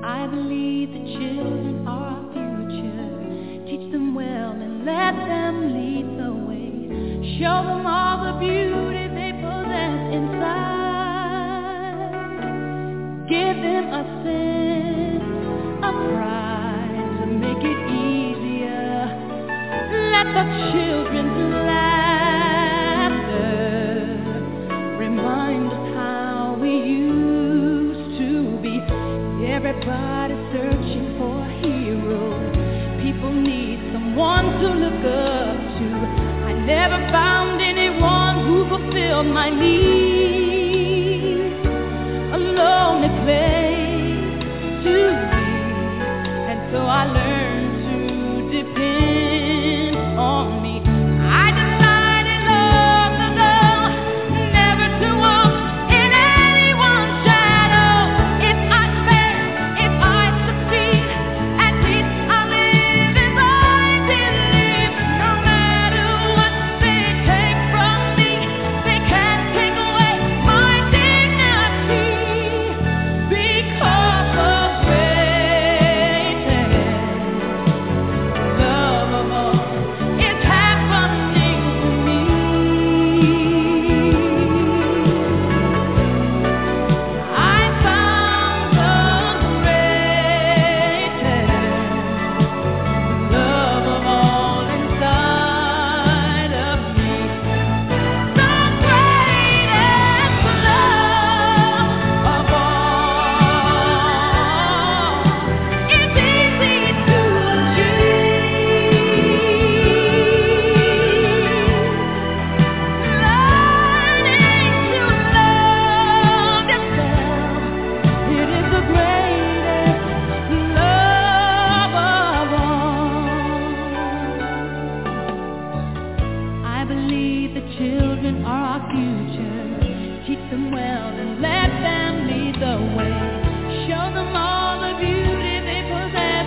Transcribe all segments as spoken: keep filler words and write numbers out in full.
I believe the children are our future. Teach them well and let them lead the way. Show them all the beauty they possess inside. Give them a sense of pride to make it easier. Let the children's laughter remind us how we used to be. Everybody's searching for a hero. People need someone to look up to. I never found anyone who fulfilled my needs. A lonely place to be, and so I learned to depend on me. I delight in love, the love, never to walk in anyone's shadow. If I fail, if I succeed, at least I live as I believe. No matter what they take from me, they can't take away my dignity. Because of greatness, love of all is happening to me. I found the greatest love of all inside of me. The greatest love of all is easy to achieve. Learning to love yourself, it is the greatest love of all. I believe the children are our future. Teach them well and let them lead the way. Show them all the beauty they possess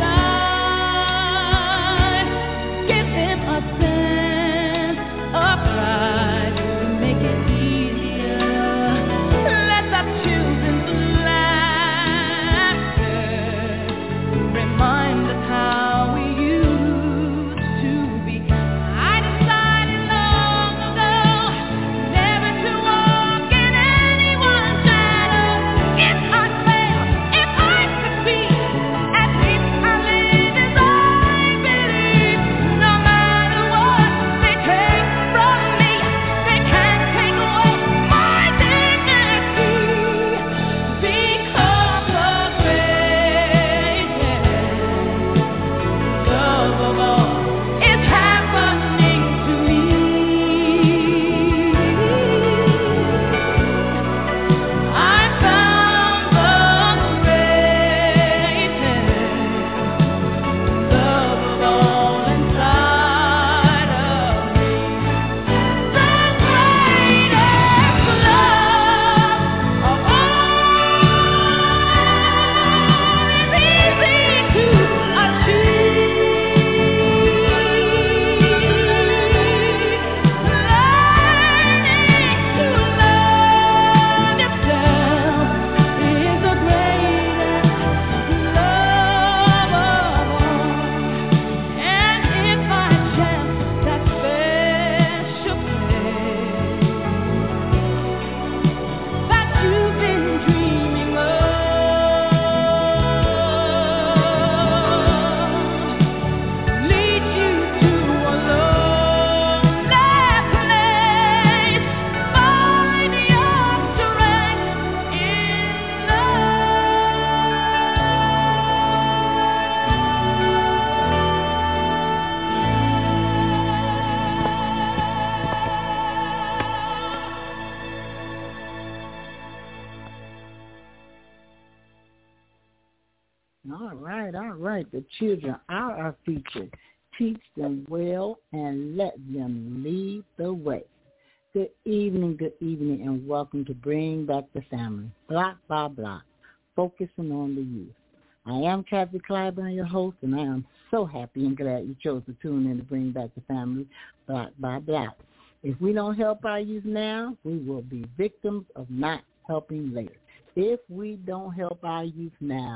inside. Give them a sense of pride to make it easier. Let the children's laughter remind us how we used to be. I decided long ago never to walk in anyone's shadow. If I fail, if I succeed, at least I live as I believe. No matter what they take from me, they can't take away my dignity. Because of greatness, love of all is happening to me. I found the greatest love of all inside of me. The greatest love of all is easy to achieve. Learning to love yourself is the greatest love of all. And if I chance that special place that you've been dreaming of, lead you to a lonely place, find your strength in All right, all right. The children are our future. Teach them well and let them lead the way. Good evening, good evening, and welcome to Bring Back the Family, block by block, focusing on the youth. I am Kathy Clyburn, your host, and I am so happy and glad you chose to tune in to Bring Back the Family, block by block. If we don't help our youth now, we will be victims of not helping later. If we don't help our youth now,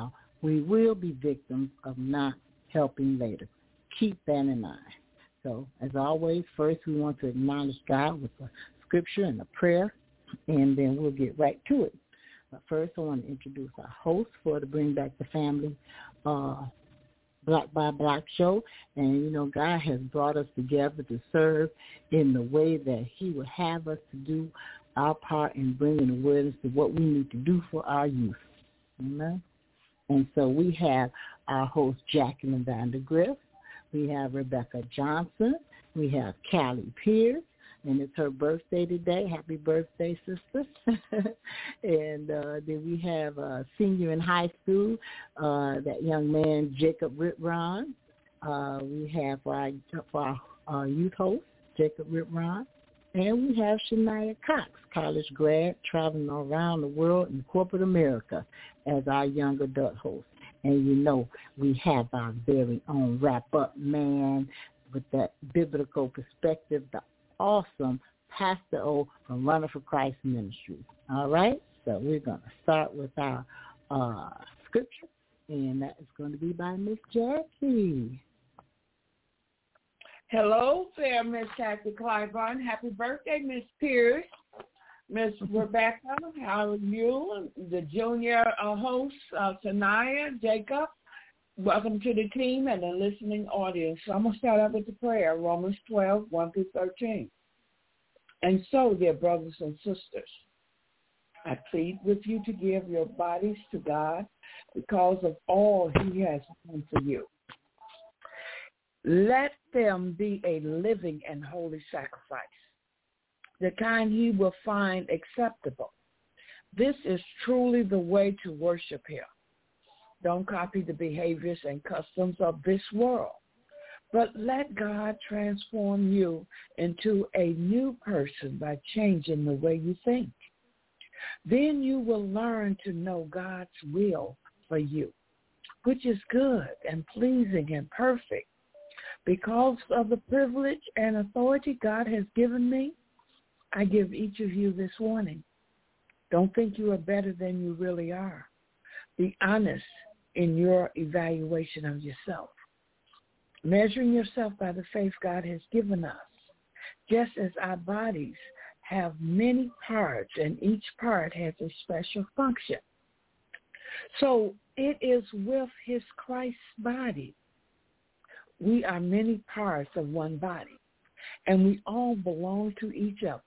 we will be victims of not helping later. Keep that in mind. So, as always, first we want to acknowledge God with a scripture and a prayer, and then we'll get right to it. But first, I want to introduce our host for the Bring Back the Family uh, Black by Black show. And, you know, God has brought us together to serve in the way that he would have us to do our part in bringing awareness to what we need to do for our youth. Amen. And so we have our host, Jacqueline Vandergrift. We have Rebecca Johnson. We have Callie Pierce. And it's her birthday today. Happy birthday, sister. and uh, then we have a senior in high school, uh, that young man, Jacob Ritron. Uh, we have our, for our uh, youth host, Jacob Ritron. And we have Shania Cox, college grad, traveling around the world in corporate America as our young adult host. And you know, we have our very own wrap-up man with that biblical perspective, the awesome Pastor O from Runner for Christ Ministries. All right? So we're going to start with our uh, scripture, and that is going to be by Miss Jackie. Hello there, Miss Jackie Clyburn. Happy birthday, Miss Pierce. Miss Rebecca, how are you? The junior uh, host, uh, Sanaya, Jacob, welcome to the team and the listening audience. So I'm going to start out with the prayer, Romans twelve, one through thirteen. And so, dear brothers and sisters, I plead with you to give your bodies to God because of all he has done for you. Let them be a living and holy sacrifice, the kind he will find acceptable. This is truly the way to worship him. Don't copy the behaviors and customs of this world, but let God transform you into a new person by changing the way you think. Then you will learn to know God's will for you, which is good and pleasing and perfect. Because of the privilege and authority God has given me, I give each of you this warning. Don't think you are better than you really are. Be honest in your evaluation of yourself, measuring yourself by the faith God has given us, just as our bodies have many parts and each part has a special function. So it is with his Christ's body. We are many parts of one body, and we all belong to each other.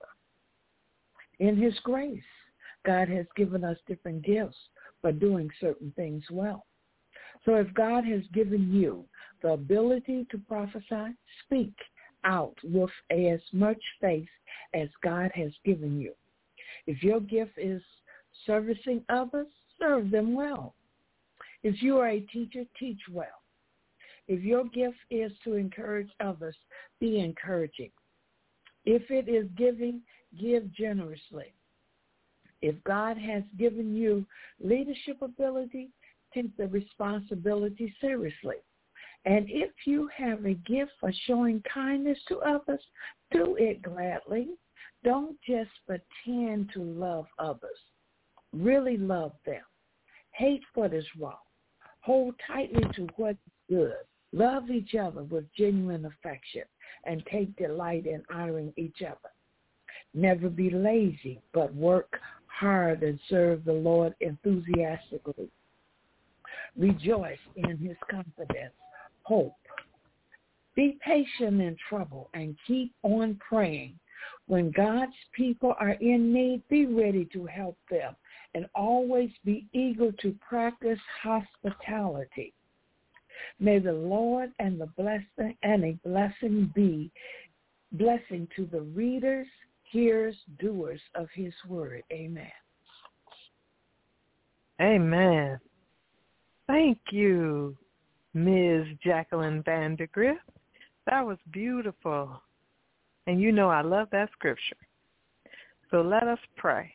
In his grace, God has given us different gifts for doing certain things well. So if God has given you the ability to prophesy, speak out with as much faith as God has given you. If your gift is servicing others, serve them well. If you are a teacher, teach well. If your gift is to encourage others, be encouraging. If it is giving, give generously. If God has given you leadership ability, take the responsibility seriously. And if you have a gift for showing kindness to others, do it gladly. Don't just pretend to love others. Really love them. Hate what is wrong. Hold tightly to what is good. Love each other with genuine affection and take delight in honoring each other. Never be lazy, but work hard and serve the Lord enthusiastically. Rejoice in his confidence, hope. Be patient in trouble and keep on praying. When God's people are in need, be ready to help them and always be eager to practice hospitality. May the Lord and the blessing and a blessing be blessing to the readers, hearers, doers of his word. Amen. Amen. Thank you, Miz Jacqueline Vandergrift. That was beautiful. And you know I love that scripture. So let us pray.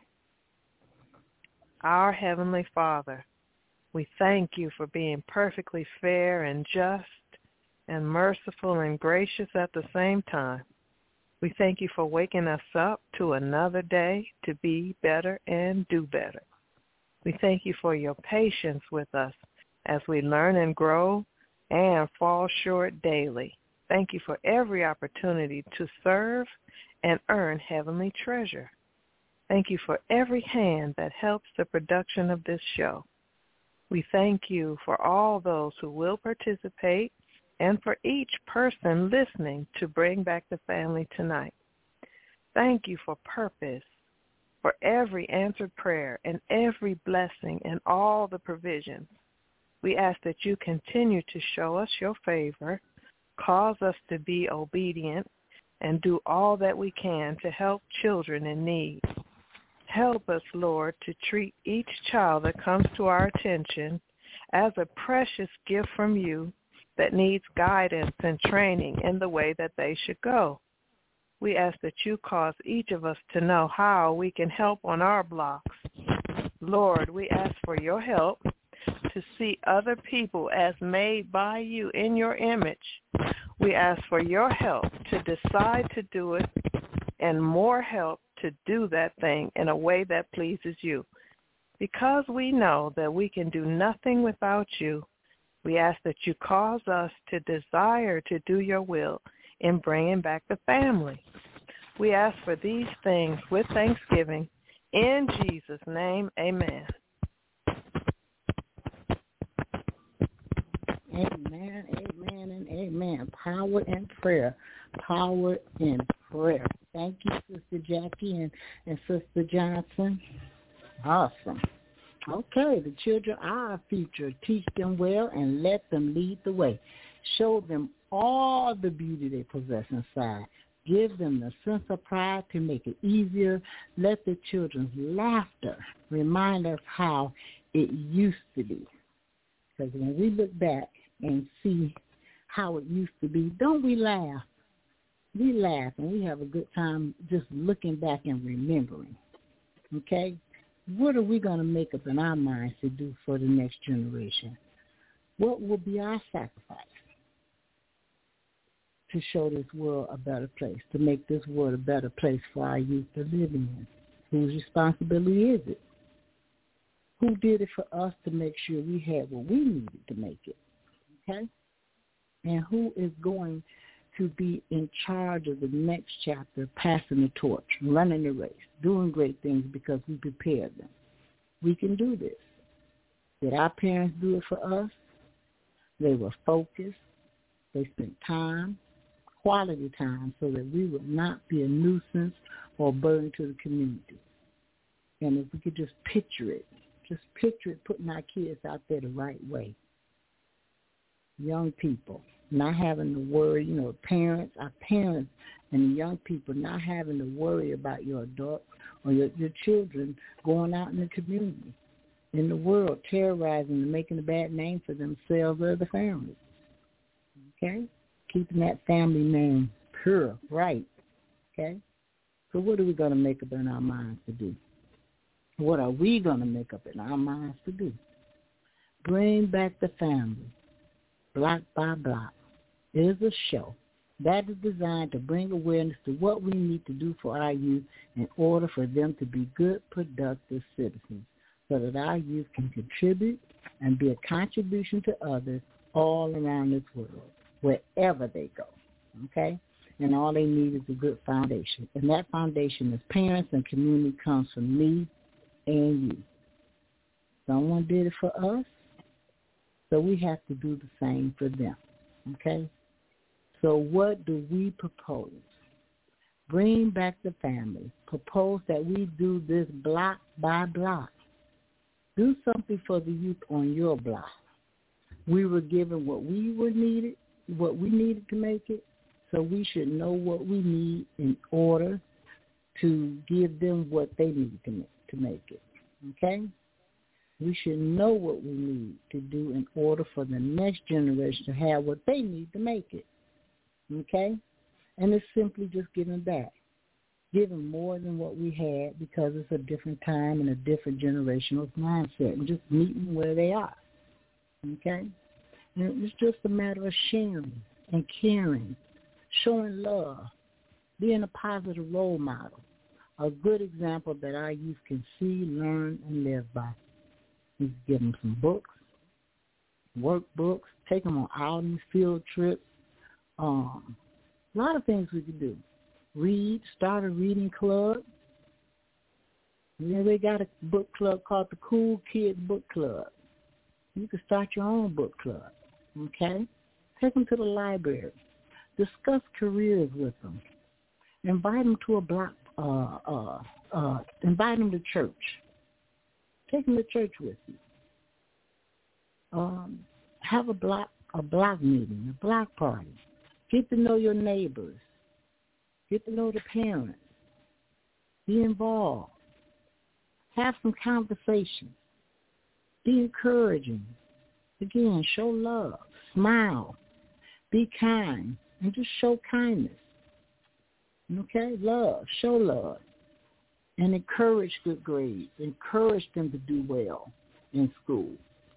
Our Heavenly Father, we thank you for being perfectly fair and just and merciful and gracious at the same time. We thank you for waking us up to another day to be better and do better. We thank you for your patience with us as we learn and grow and fall short daily. Thank you for every opportunity to serve and earn heavenly treasure. Thank you for every hand that helps the production of this show. We thank you for all those who will participate and for each person listening to bring back the family tonight. Thank you for purpose, for every answered prayer and every blessing and all the provisions. We ask that you continue to show us your favor, cause us to be obedient, and do all that we can to help children in need. Help us, Lord, to treat each child that comes to our attention as a precious gift from you that needs guidance and training in the way that they should go. We ask that you cause each of us to know how we can help on our blocks. Lord, we ask for your help to see other people as made by you in your image. We ask for your help to decide to do it and more help to do that thing in a way that pleases you. Because we know that we can do nothing without you, we ask that you cause us to desire to do your will in bringing back the family. We ask for these things with thanksgiving. In Jesus' name, amen. Amen, amen, and amen. Power in prayer. Power in prayer. Thank you, Sister Jackie and, and Sister Johnson. Awesome. Okay, the children are our future. Teach them well and let them lead the way. Show them all the beauty they possess inside. Give them the sense of pride to make it easier. Let the children's laughter remind us how it used to be. Because when we look back and see how it used to be, don't we laugh? We laugh and we have a good time just looking back and remembering. Okay? What are we going to make up in our minds to do for the next generation? What will be our sacrifice to show this world a better place, to make this world a better place for our youth to live in? Whose responsibility is it? Who did it for us to make sure we had what we needed to make it? Okay? And who is going to be in charge of the next chapter, passing the torch, running the race, doing great things because we prepared them? We can do this. Did our parents do it for us? They were focused. They spent time, quality time, so that we would not be a nuisance or a burden to the community. And if we could just picture it, just picture it putting our kids out there the right way. Young people, not having to worry, you know, parents, our parents and the young people not having to worry about your adults or your, your children going out in the community, in the world, terrorizing and making a bad name for themselves or the families. Okay? Keeping that family name pure, right. Okay? So what are we going to make up in our minds to do? What are we going to make up in our minds to do? Bring back the family, block by block. It is a show that is designed to bring awareness to what we need to do for our youth in order for them to be good, productive citizens so that our youth can contribute and be a contribution to others all around this world, wherever they go, okay? And all they need is a good foundation. And that foundation is parents and community comes from me and you. Someone did it for us, so we have to do the same for them, okay? So what do we propose? Bring back the family. Propose that we do this block by block. Do something for the youth on your block. We were given what we were needed, what we needed to make it, so we should know what we need in order to give them what they need to make, to make it, okay? We should know what we need to do in order for the next generation to have what they need to make it, okay? And it's simply just giving back, giving more than what we had because it's a different time and a different generational mindset and just meeting where they are, okay? And it's just a matter of sharing and caring, showing love, being a positive role model, a good example that our youth can see, learn, and live by. We give them some books. workbooks, take them on outings, field trips. Um, a lot of things we could do. Read, start a reading club. Yeah, they got a book club called the Cool Kids Book Club. You can start your own book club, okay? Take them to the library. Discuss careers with them. Invite them to a block. Uh, uh, uh, invite them to church. Take them to church with you. Um, have a block, a block meeting, a block party. Get to know your neighbors. Get to know the parents. Be involved. Have some conversations. Be encouraging. Again, show love. Smile. Be kind. And just show kindness. Okay? Love. Show love. And encourage good grades. Encourage them to do well in school.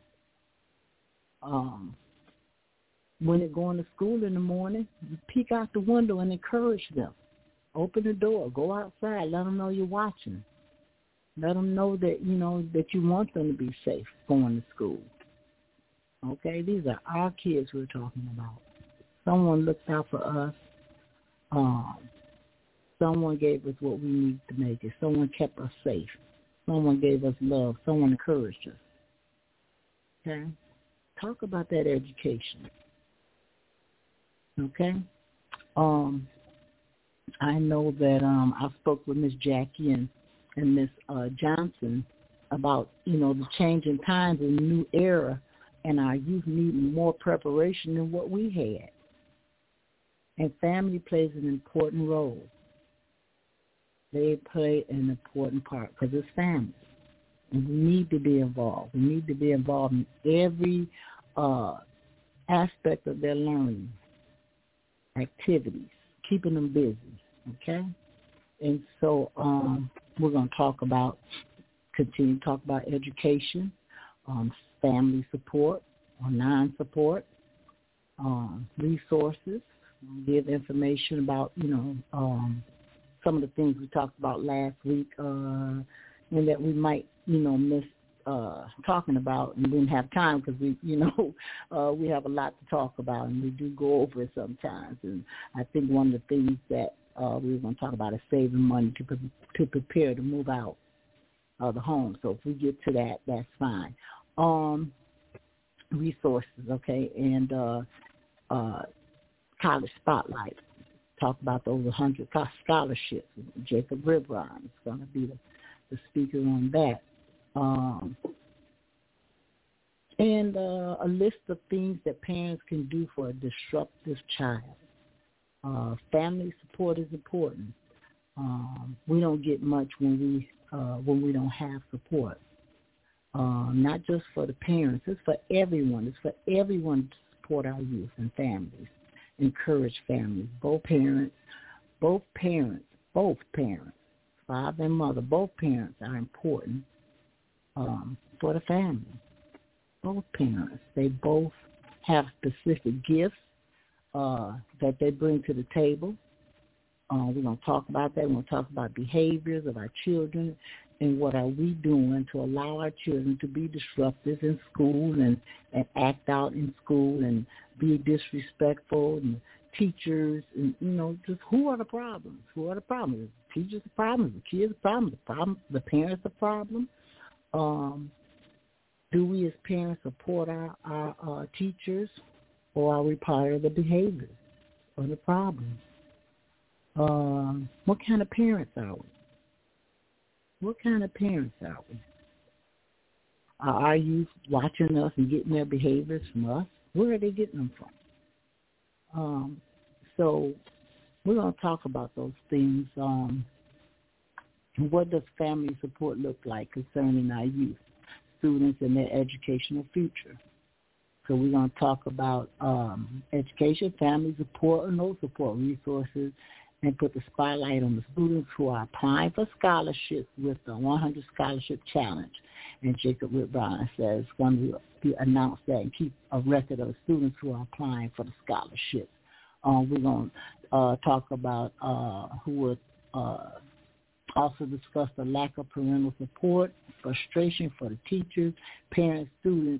Um, when they're going to school in the morning, you peek out the window and encourage them. Open the door. Go outside. Let them know you're watching. Let them know that, you know, that you want them to be safe going to school. Okay? These are our kids we're talking about. Someone looked out for us. Um, someone gave us what we needed to make it. Someone kept us safe. Someone gave us love. Someone encouraged us. Okay? Talk about that education. Okay? Um, I know that um, I spoke with Miss Jackie and, and Miss uh, Johnson about, you know, the changing times and the new era, and our youth needing more preparation than what we had. And family plays an important role. They play an important part because it's family. And we need to be involved. We need to be involved in every uh, aspect of their learning activities, keeping them busy, okay? And so um, we're going to talk about, continue to talk about education, um, family support, or non-support, um, resources, give information about, you know, um, some of the things we talked about last week uh, and that we might, you know, miss uh, talking about and didn't have time because we, you know, uh, we have a lot to talk about and we do go over it sometimes. And I think one of the things that uh, we were going to talk about is saving money to pre- to prepare to move out of the home. So if we get to that, that's fine. Um, resources, okay, and uh, uh, college spotlight. Talk about those one hundred scholarships. Jacob Ribron is going to be the, the speaker on that. Um, and uh, a list of things that parents can do for a disruptive child. Uh, family support is important. Um, we don't get much when we uh, when we don't have support. Uh, not just for the parents. It's for everyone. It's for everyone to support our youth and families. Encourage families. Both parents, both parents, both parents, father and mother, both parents are important um, for the family. Both parents. They both have specific gifts uh, that they bring to the table. Uh, we're going to talk about that. We're going to talk about behaviors of our children and what are we doing to allow our children to be disruptive in school and, and act out in school and be disrespectful and teachers and, you know, just who are the problems? Who are the problems? The teachers the problem? The kids the problem? The problem? The parents the problem? Um, do we as parents support our, our, our teachers, or are we part of the behaviors or the problems? Um, what kind of parents are we? What kind of parents are we? Are our youth watching us and getting their behaviors from us? Where are they getting them from? Um, so we're going to talk about those things. Um, what does family support look like concerning our youth, students, and their educational future? So we're going to talk about um, education, family support, and no support resources, and put the spotlight on the students who are applying for scholarships with the one hundred Scholarship Challenge. And Jacob Whitbride says it's going to be announced that and keep a record of the students who are applying for the scholarships. Um, we're going to uh, talk about uh, who would uh, also discuss the lack of parental support, frustration for the teachers, parents, students,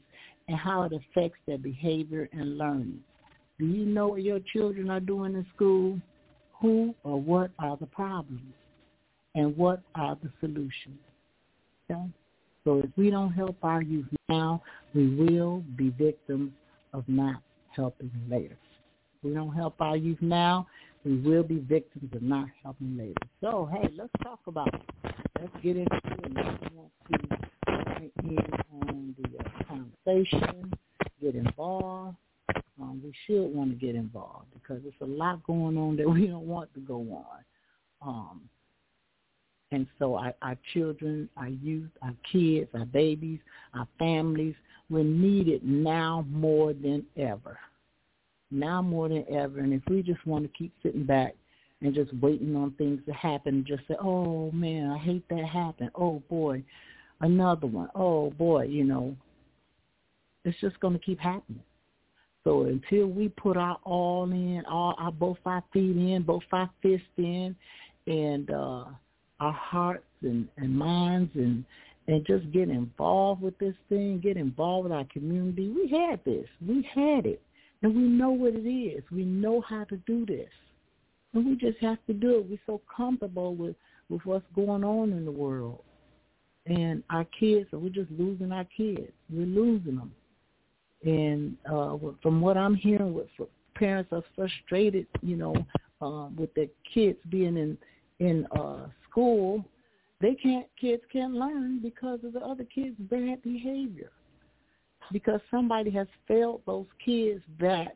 and how it affects their behavior and learning. Do you know what your children are doing in school? Who or what are the problems? And what are the solutions? Okay? So if we don't help our youth now, we will be victims of not helping later. If we don't help our youth now, we will be victims of not helping later. So, hey, let's talk about it. Let's get into it. Let's want to get in on the uh, conversation, get involved. Um, we should want to get involved because there's a lot going on that we don't want to go on. Um, and so our, our children, our youth, our kids, our babies, our families, we're needed now more than ever. Now more than ever. And if we just want to keep sitting back and just waiting on things to happen, just say, oh, man, I hate that happened. Oh, boy, another one. Oh, boy, you know, it's just going to keep happening. So until we put our all in, all our both our feet in, both our fists in, and uh, our hearts and, and minds, and and just get involved with this thing, get involved with our community. We had this. We had it. And we know what it is. We know how to do this. And we just have to do it. We're so comfortable with, with what's going on in the world. And our kids, we're just losing our kids. We're losing them. And uh, from what I'm hearing, with parents are frustrated, you know, uh, with their kids being in in uh, school. They can't. Kids can't learn because of the other kids' bad behavior. Because somebody has failed those kids that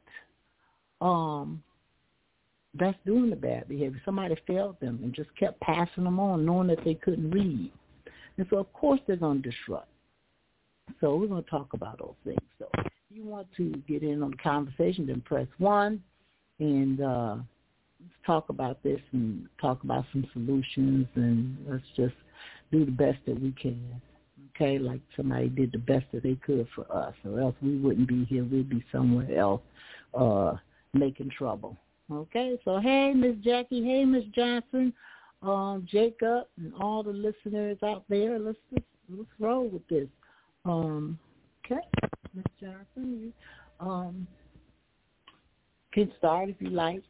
um, that's doing the bad behavior. Somebody failed them and just kept passing them on, knowing that they couldn't read. And so, of course, they're going to disrupt. So we're going to talk about those things. So if you want to get in on the conversation, then press one, and uh, let's talk about this and talk about some solutions, and let's just do the best that we can. Okay, like somebody did the best that they could for us, or else we wouldn't be here. We'd be somewhere else uh, making trouble. Okay, so hey, Miss Jackie, hey, Miss Johnson, um, Jacob, and all the listeners out there, let's just, let's roll with this. Um, okay, Miss Johnson, you um, can start if you like.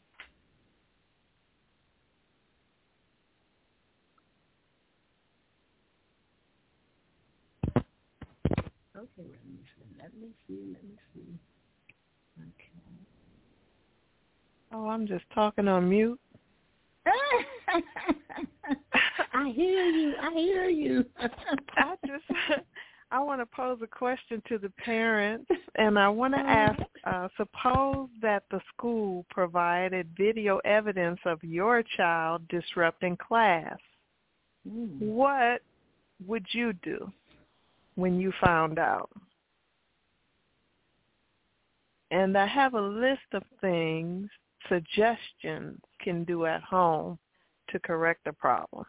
Okay, let me see, let me see, let me see. Okay. Oh, I'm just talking on mute. I hear you, I hear you. I just, I want to pose a question to the parents, and I want to ask, uh, suppose that the school provided video evidence of your child disrupting class. Mm. What would you do when you found out? And I have a list of things, suggestions can do at home to correct the problem.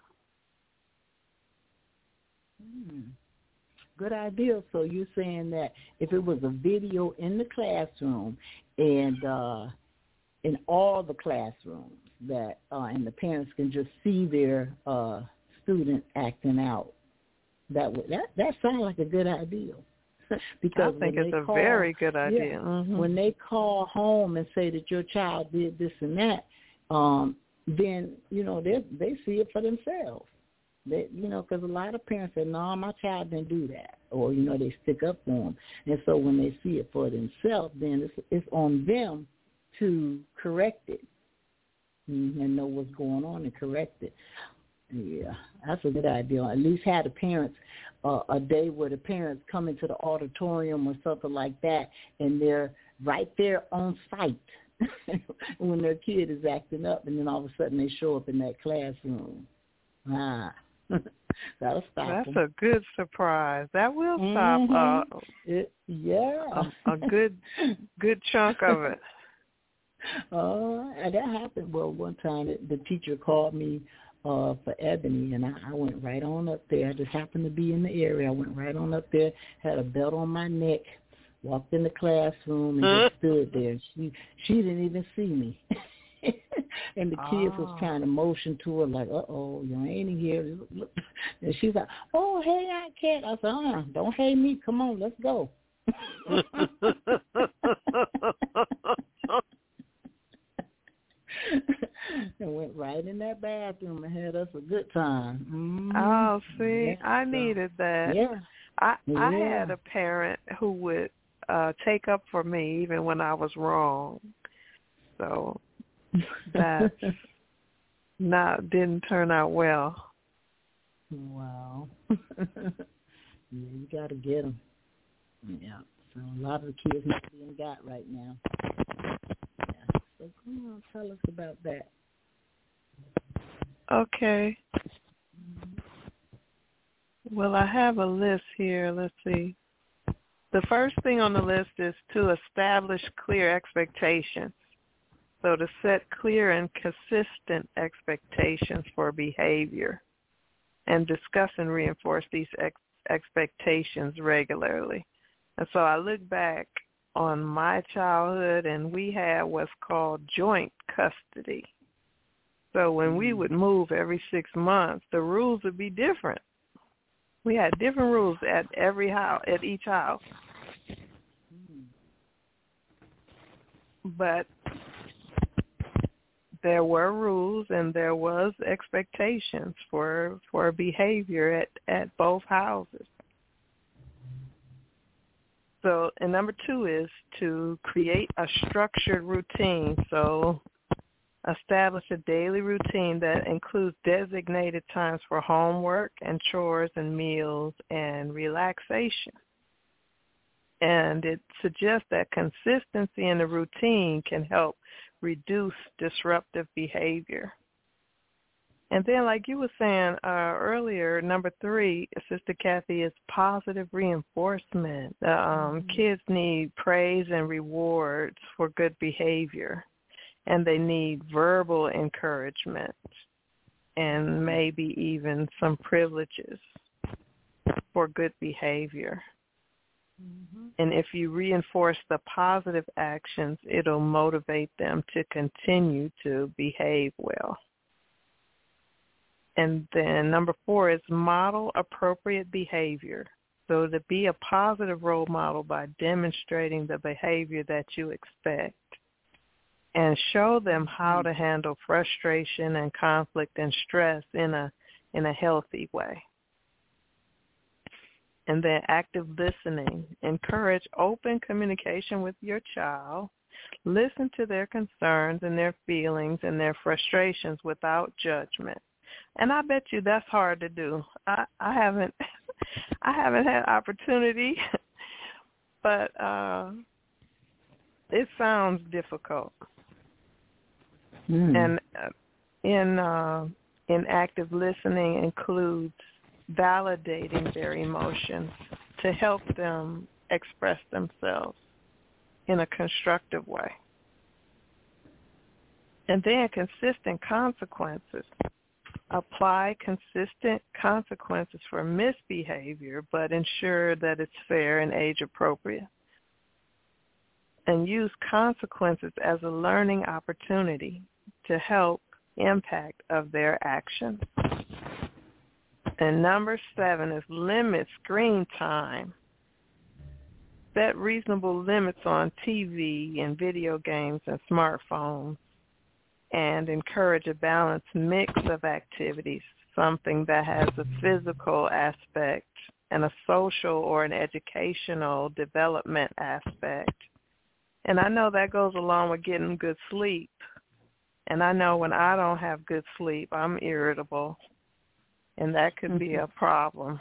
Hmm. Good idea. So you're saying that if it was a video in the classroom and uh, in all the classrooms, that uh, and the parents can just see their uh, student acting out, that would that that sounds like a good idea. Because I think it's a call, very good idea. Yeah, mm-hmm. When they call home and say that your child did this and that, um, then you know they they see it for themselves. They, you know, because a lot of parents say, "No, my child didn't do that," or you know, they stick up for them. And so when they see it for themselves, then it's it's on them to correct it and know what's going on and correct it. Yeah, that's a good idea. At least have the parents uh, a day where the parents come into the auditorium or something like that, and they're right there on site when their kid is acting up, and then all of a sudden they show up in that classroom. Ah, that'll stop That's them. a good surprise. That will Mm-hmm. stop uh, it, yeah. a, a good good chunk of it. Uh, and that happened. Well, one time it, the teacher called me uh, for Ebony, and I, I went right on up there. I just happened to be in the area. I went right on up there, had a belt on my neck, walked in the classroom, and just stood there. She she didn't even see me. And the kids oh. was trying to motion to her like, uh-oh, you ain't in here. And she's like, oh, hey, I can't. I said, uh, don't hate me. Come on, let's go. And went right in that bathroom and had us a good time. Mm-hmm. Oh, see, Yeah, I so, needed that. Yeah. I I yeah. had a parent who would uh take up for me even when I was wrong. So that not didn't turn out well. Wow. Yeah, you got to get them. Yeah. So a lot of the kids not being got right now. Yeah. So come on, tell us about that. Okay. Well, I have a list here. Let's see. The first thing on the list is to establish clear expectations. So to set clear and consistent expectations for behavior and discuss and reinforce these ex- expectations regularly. And so I look back on my childhood, and we had what's called joint custody. So when we would move every six months, the rules would be different. We had different rules at every house, at each house. But there were rules and there was expectations for for behavior at, at both houses. So, and number two is to create a structured routine. So establish a daily routine that includes designated times for homework and chores and meals and relaxation. And it suggests that consistency in the routine can help reduce disruptive behavior. And then, like you were saying uh, earlier, number three, Sister Kathy, is positive reinforcement. Uh, um, mm-hmm. Kids need praise and rewards for good behavior, and they need verbal encouragement and maybe even some privileges for good behavior. Mm-hmm. And if you reinforce the positive actions, it'll motivate them to continue to behave well. And then number four is model appropriate behavior. So to be a positive role model by demonstrating the behavior that you expect, and show them how to handle frustration and conflict and stress in a in a healthy way. And then active listening. Encourage open communication with your child. Listen to their concerns and their feelings and their frustrations without judgment. And I bet you that's hard to do. I, I haven't I haven't had opportunity, but uh, it sounds difficult. Mm. And uh, in uh, in active listening includes validating their emotions to help them express themselves in a constructive way. And then consistent consequences. Apply consistent consequences for misbehavior, but ensure that it's fair and age appropriate. And use consequences as a learning opportunity to help impact of their actions. And number seven is limit screen time. Set reasonable limits on T V and video games and smartphones, and encourage a balanced mix of activities, something that has a physical aspect and a social or an educational development aspect. And I know that goes along with getting good sleep. And I know when I don't have good sleep, I'm irritable, and that could be a problem.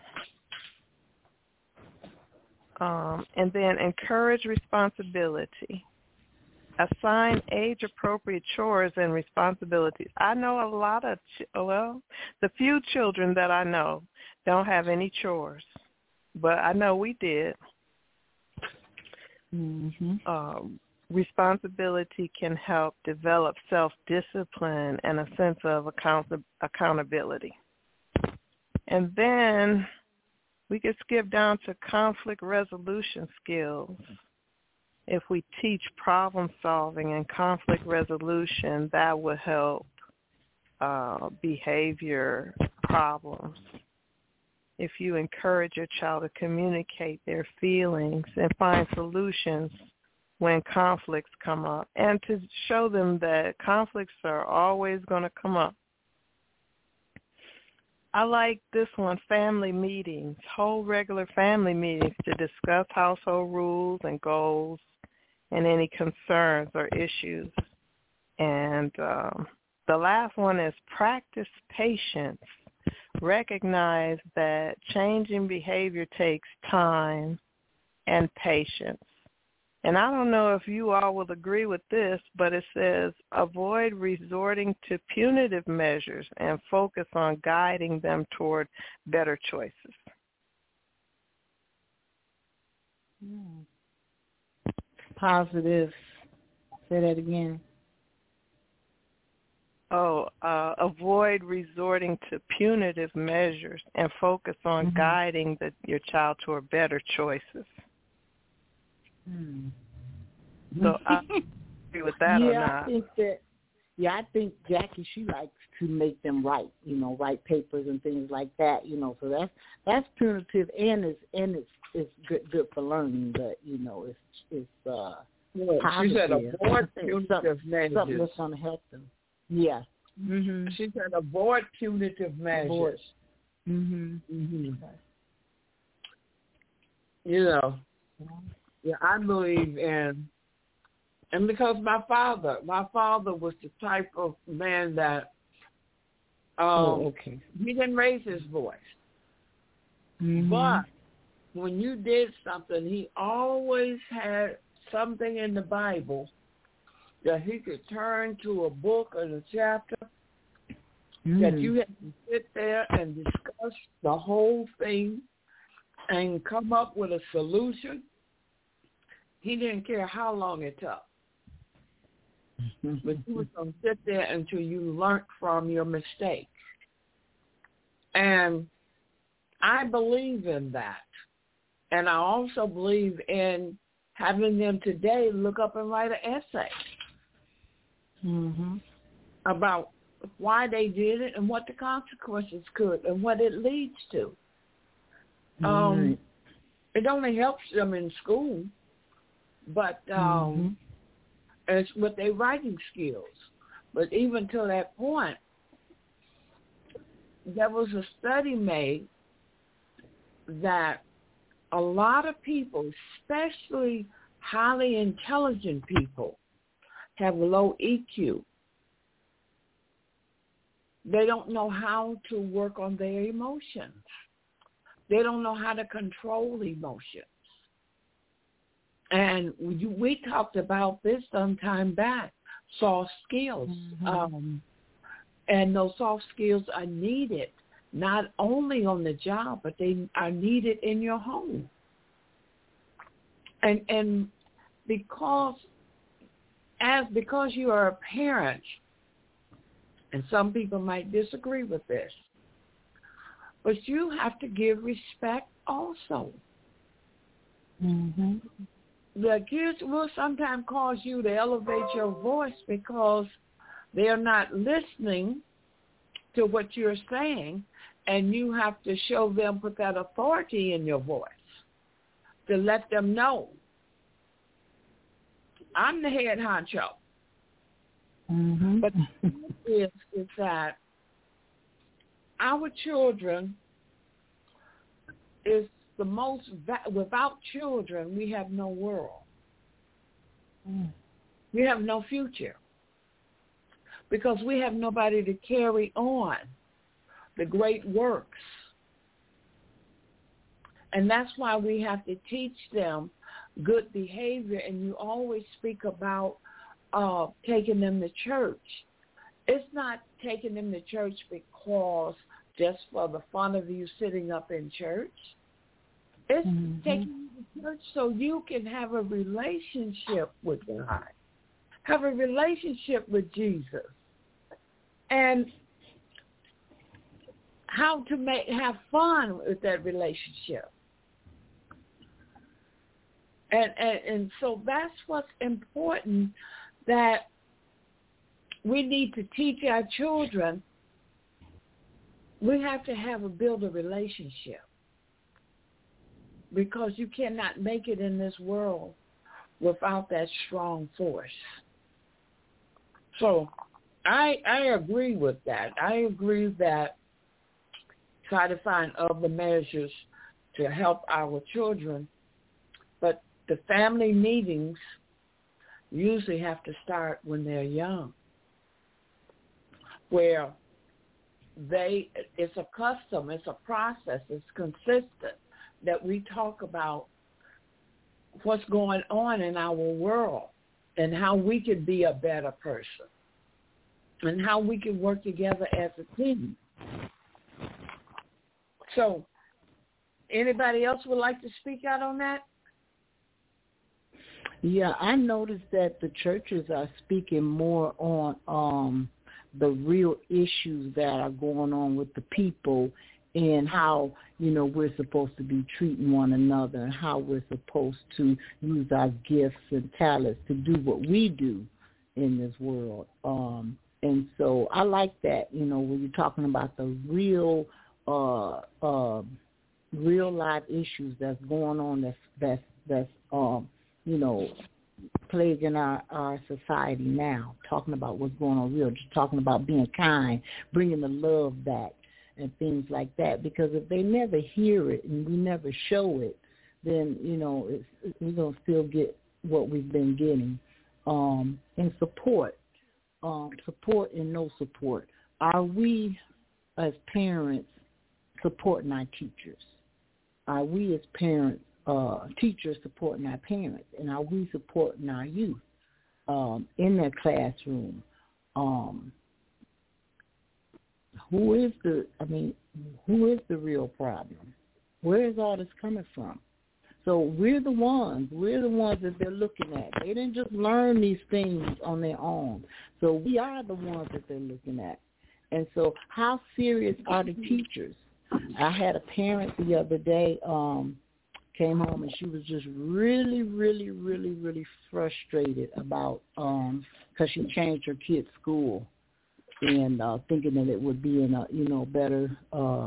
Um, and then encourage responsibility. Assign age-appropriate chores and responsibilities. I know a lot of, ch- well, the few children that I know don't have any chores, but I know we did. Mm-hmm. Um, responsibility can help develop self-discipline and a sense of account- accountability. And then we could skip down to conflict resolution skills. If we teach problem solving and conflict resolution, that would help uh, behavior problems. if you encourage your child to communicate their feelings and find solutions when conflicts come up, and to show them that conflicts are always going to come up. I like this one, family meetings, whole regular family meetings to discuss household rules and goals and any concerns or issues. And um, the last one is practice patience. Recognize that changing behavior takes time and patience. And I don't know if you all will agree with this, but it says avoid resorting to punitive measures and focus on guiding them toward better choices. Hmm. Positive. Say that again. Oh, uh, avoid resorting to punitive measures and focus on mm-hmm. guiding the, your child toward better choices. Hmm. So I agree with that yeah, or not? I think that, yeah, I think Jackie, she likes to make them write, you know, write papers and things like that, you know. So that's that's punitive and it's and it's it's good good for learning, but you know, it's it's uh. Yeah, she said avoid punitive measures. Something that's going to help them. Yeah. Mm-hmm. She said avoid punitive measures. Avoid. Mm-hmm. Mm-hmm. You know, yeah, I believe in, and because my father, my father was the type of man that, um, oh, okay. he didn't raise his voice. Mm-hmm. But when you did something, he always had something in the Bible that he could turn to a book or a chapter mm. that you had to sit there and discuss the whole thing and come up with a solution. He didn't care how long it took. But you was going to sit there until you learned from your mistakes. And I believe in that. And I also believe in having them today look up and write an essay mm-hmm. about why they did it and what the consequences could and what it leads to. Mm-hmm. Um, it only helps them in school, but um, mm-hmm. it's with their writing skills. But even to that point, there was a study made that a lot of people, especially highly intelligent people, have low E Q. They don't know how to work on their emotions. They don't know how to control emotions. And we, we talked about this some time back, soft skills. Mm-hmm. Um, and those soft skills are needed not only on the job, but they are needed in your home. And and because as because you are a parent, and some people might disagree with this, but you have to give respect also. Mm-hmm. The kids will sometimes cause you to elevate your voice because they're not listening to what you're saying, and you have to show them, put that authority in your voice to let them know, I'm the head honcho. Mm-hmm. But the thing is, is that our children is the most, va- without children, we have no world. Mm. We have no future because we have nobody to carry on the great works. And that's why we have to teach them good behavior. And you always speak about uh, taking them to church. It's not taking them to church because just for the fun of you sitting up in church. It's mm-hmm. taking you to church so you can have a relationship with God, have a relationship with Jesus, and how to make have fun with that relationship. And, and and so that's what's important, that we need to teach our children. We have to have a build a relationship. because you cannot make it in this world without that strong force. So I I agree with that. I agree that try to find other measures to help our children, but the family meetings usually have to start when they're young, where they, it's a custom, it's a process, it's consistent that we talk about what's going on in our world and how we can be a better person and how we can work together as a team. So anybody else would like to speak out on that? Yeah, I noticed that the churches are speaking more on um, the real issues that are going on with the people and how, you know, we're supposed to be treating one another and how we're supposed to use our gifts and talents to do what we do in this world. Um, and so I like that, you know, when you're talking about the real, uh, uh, real life issues that's going on that's, that's, that's um, you know, plaguing our, our society now, talking about what's going on real, just talking about being kind, bringing the love back and things like that. Because if they never hear it and we never show it, then, you know, it's, we're going to still get what we've been getting. Um, and support, um, support and no support. Are we as parents supporting our teachers? Are we as parents Uh, teachers supporting our parents, and are we supporting our youth um, in their classroom? Um, who is the, I mean, who is the real problem? Where is all this coming from? So we're the ones, we're the ones that they're looking at. They didn't just learn these things on their own. So we are the ones that they're looking at. And so how serious are the teachers? I had a parent the other day, um, came home and she was just really, really, really, really frustrated about um because she changed her kid's school and uh, thinking that it would be in a, you know, better uh,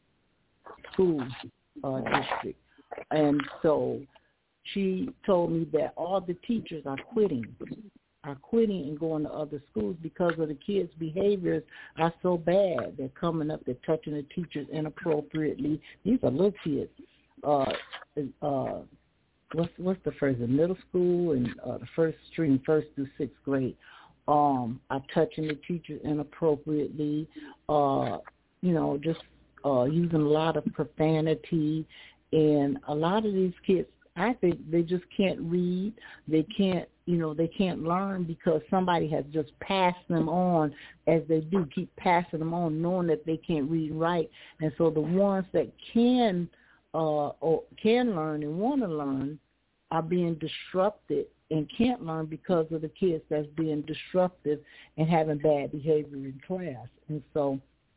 school uh, district. And so she told me that all the teachers are quitting, are quitting and going to other schools because of the kids' behaviors are so bad. They're coming up, they're touching the teachers inappropriately. These are little kids. Uh, uh, what's what's the first? The middle school and uh, the first stream, first through sixth grade, um, are touching the teachers inappropriately. Uh, you know, just uh, using a lot of profanity, and a lot of these kids, I think they just can't read. They can't, you know, they can't learn because somebody has just passed them on as they do, keep passing them on, knowing that they can't read and write. And so the ones that can Uh, or can learn and want to learn are being disrupted and can't learn because of the kids that's being disruptive and having bad behavior in class. And so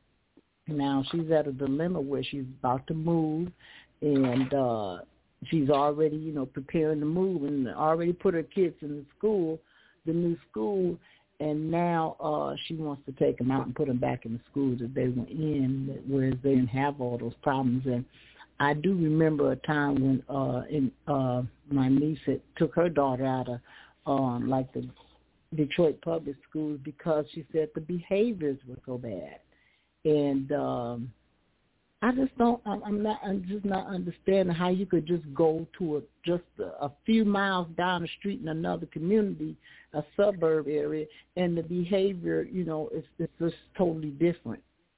now she's at a dilemma where she's about to move and uh, she's already, you know, preparing to move and already put her kids in the school, the new school, and now uh, she wants to take them out and put them back in the schools that they were in, whereas they didn't have all those problems. And I do remember a time when uh, in, uh, my niece had took her daughter out of um, like the Detroit public schools because she said the behaviors were so bad, and um, I just don't. I'm not. I'm just not understanding how you could just go to a just a, a few miles down the street in another community, a suburb area, and the behavior, you know, it's it's just totally different.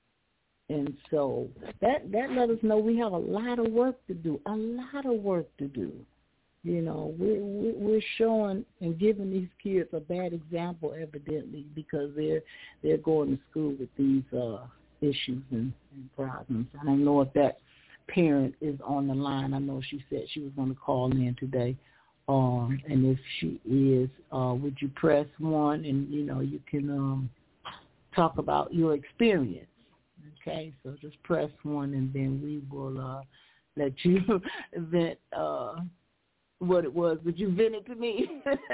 And so that that let us know we have a lot of work to do, a lot of work to do. You know, we're, we're showing and giving these kids a bad example, evidently, because they're they're going to school with these uh, issues and, and problems. I don't know if that parent is on the line. I know she said she was going to call in today. Um, and if she is, uh, would you press one and, you know, you can um, talk about your experience. Okay, so just press one, and then we will uh, let you vent uh, what it was. But you vented to me,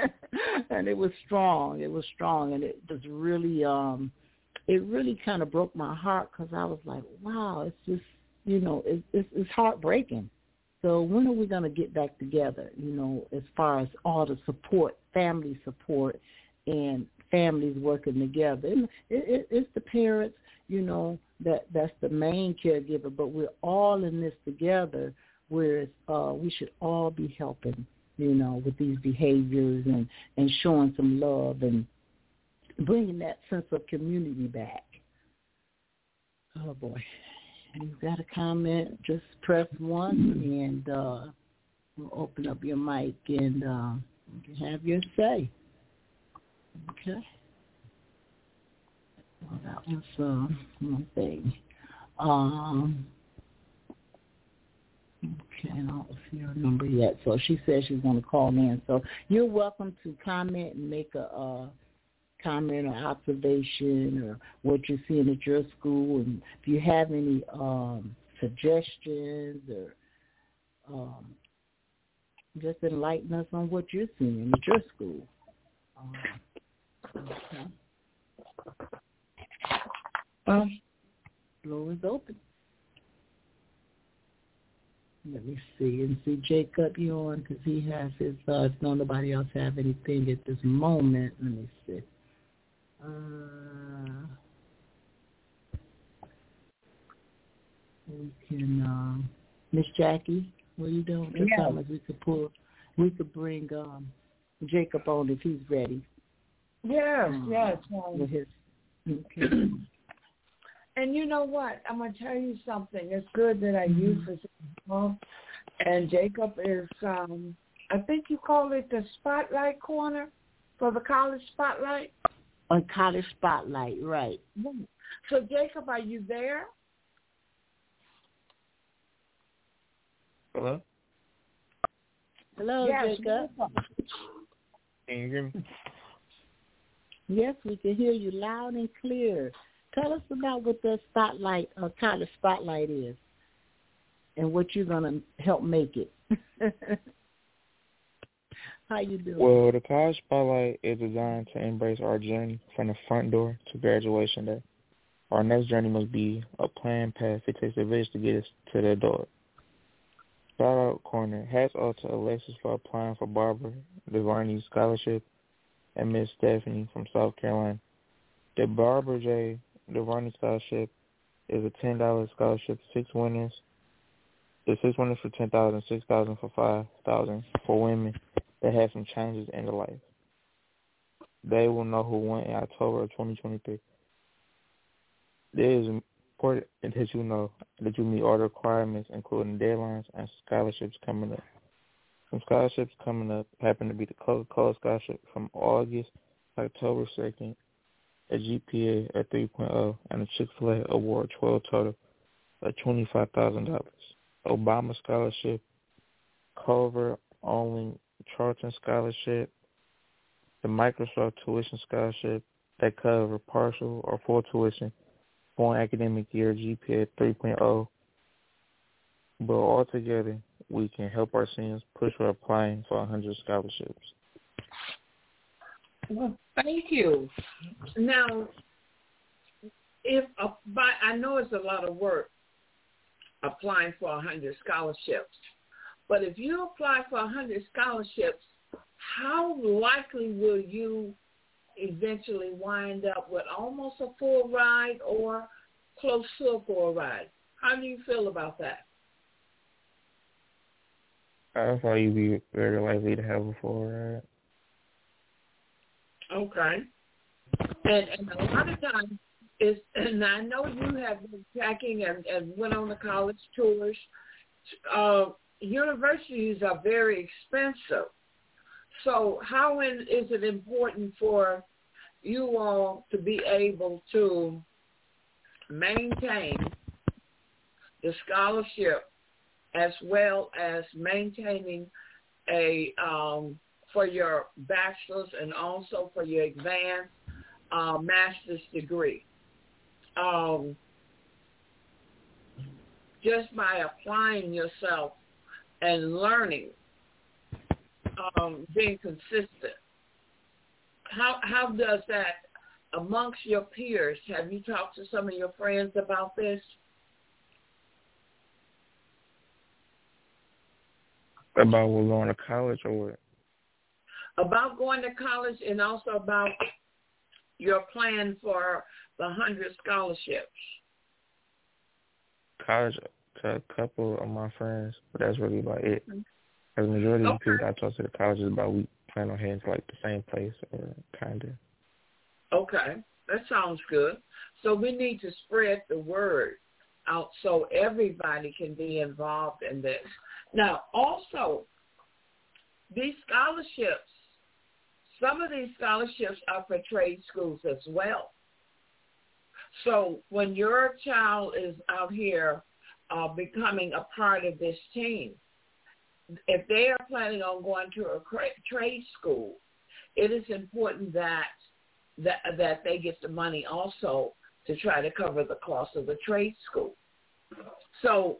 and it was strong. It was strong, and it just really, um, it really kind of broke my heart because I was like, wow, it's just, you know, it, it's, it's heartbreaking. So when are we going to get back together, you know, as far as all the support, family support, and families working together? And it, it, it's the parents, you know, that that's the main caregiver, but we're all in this together, whereas uh, we should all be helping, you know, with these behaviors and, and showing some love and bringing that sense of community back. Oh, boy. You've got a comment, just press one, and uh, we'll open up your mic and uh, you can have your say. Okay. Well, that was uh, one thing. Um, okay, I don't see her number yet. So she says she's going to call in. So you're welcome to comment and make a uh, comment or observation or what you're seeing at your school, and if you have any um, suggestions or um, just enlighten us on what you're seeing at your school. Um, okay. Well, floor is open. Let me see. And see Jacob, you on, because he has his, uh, if no nobody else have anything at this moment. Let me see. Uh, we can, um, Miss Jackie, what are you doing? Just yeah. we could pull, we could bring um, Jacob on if he's ready. Yes, um, yes. With his, okay. And you know what? I'm going to tell you something. It's good that I use this. And Jacob is, um, I think you call it the Spotlight Corner for the College Spotlight. On College Spotlight, right. So, Jacob, are you there? Hello? Hello, yes, Jacob. Can you hear me? Yes, we can hear you loud and clear. Tell us about what the Spotlight, uh, College Spotlight is and what you're going to help make it. How you doing? Well, the College Spotlight is designed to embrace our journey from the front door to graduation day. Our next journey must be a planned path. It takes a village to get us to the door. Shout-out corner. Hats off to Alexis for applying for Barbara DeVarney Scholarship and Miss Stephanie from South Carolina. The Barbara J. DeVarney Scholarship is a ten dollars scholarship to six winners. The six winners for ten thousand dollars, six thousand dollars for five thousand dollars for women that have some challenges in their life. They will know who won in October of twenty twenty-three. It is important that you know that you meet all the requirements, including deadlines and scholarships coming up. Some scholarships coming up happen to be the Coca-Cola Scholarship from August to October second, a G P A of three point oh, and a Chick-fil-A Award twelve total of twenty-five thousand dollars. Obama Scholarship, Culver Only Charlton Scholarship, the Microsoft Tuition Scholarship that cover partial or full tuition for an academic year, G P A three point oh. But altogether, we can help our seniors push for applying for one hundred scholarships. Well, thank you. Now, if uh, by, I know it's a lot of work applying for one hundred scholarships, but if you apply for one hundred scholarships, how likely will you eventually wind up with almost a full ride or close to a full ride? How do you feel about that? I thought you'd be very likely to have a full ride. Okay. And, and a lot of times, is, and I know you have been tracking and, and went on the college tours. Uh, universities are very expensive. So how in, is it important for you all to be able to maintain the scholarship as well as maintaining a um, for your bachelor's and also for your advanced uh, master's degree? Um, just by applying yourself and learning, um, being consistent. How how does that amongst your peers? Have you talked to some of your friends about this? About we're going to college or what? About going to college and also about your plan for the one hundred scholarships. College to a couple of my friends, but that's really about it. Because the majority Okay. of the people I talk to the colleges about, we plan on heading to like the same place, or kind of. Okay, that sounds good. So we need to spread the word out so everybody can be involved in this. Now, also, these scholarships, some of these scholarships are for trade schools as well. So when your child is out here uh, becoming a part of this team, if they are planning on going to a trade school, it is important that that that they get the money also to try to cover the cost of the trade school. So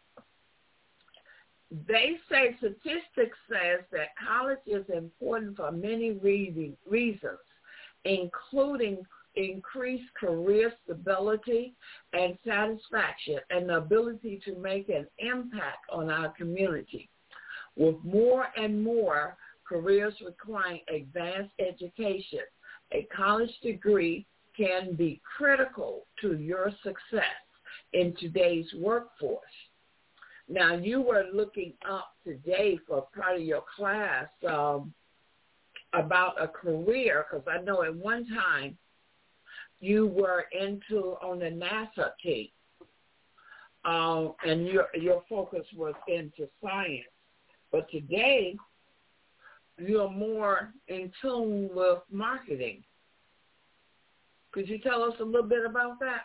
they say statistics says that college is important for many reasons, including increased career stability and satisfaction and the ability to make an impact on our community. With more and more careers requiring advanced education, a college degree can be critical to your success in today's workforce. Now, you were looking up today for part of your class um, about a career, because I know at one time you were into on the NASA team, uh, and your your focus was into science. But today, you're more in tune with marketing. Could you tell us a little bit about that?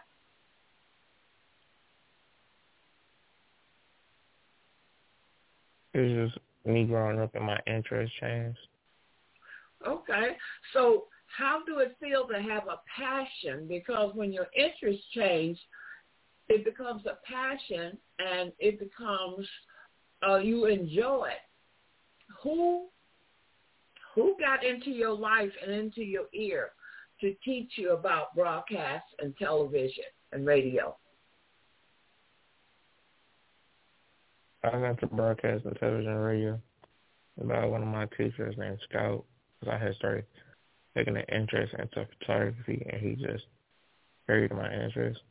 It's just me growing up and my interest changed. Okay. So how do it feel to have a passion? Because when your interests change, it becomes a passion and it becomes, uh, you enjoy it. Who, who got into your life and into your ear to teach you about broadcast and television and radio? I got to broadcast and television and radio by one of my teachers named Scout, because I had started taking an interest into photography, and he just carried my interest.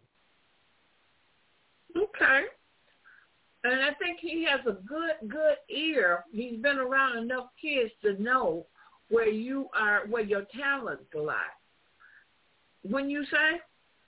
Okay. And I think he has a good, good ear. He's been around enough kids to know where you are, where your talents lie. Wouldn't you say?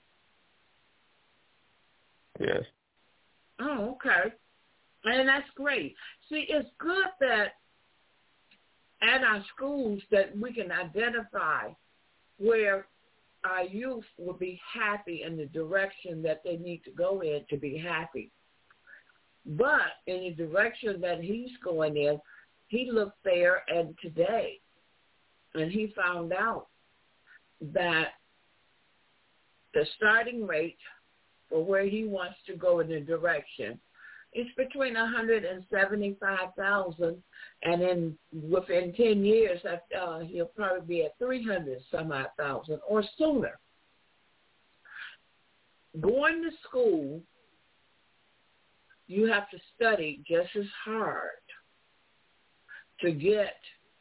Yes. Oh, okay. And that's great. See, it's good that at our schools that we can identify where our youth will be happy in the direction that they need to go in to be happy. But in the direction that he's going in, he looked there and today, and he found out that the starting rate for where he wants to go in the direction is between one hundred seventy-five thousand, and then within ten years, uh, he'll probably be at three hundred some odd thousand or sooner. Going to school, you have to study just as hard to get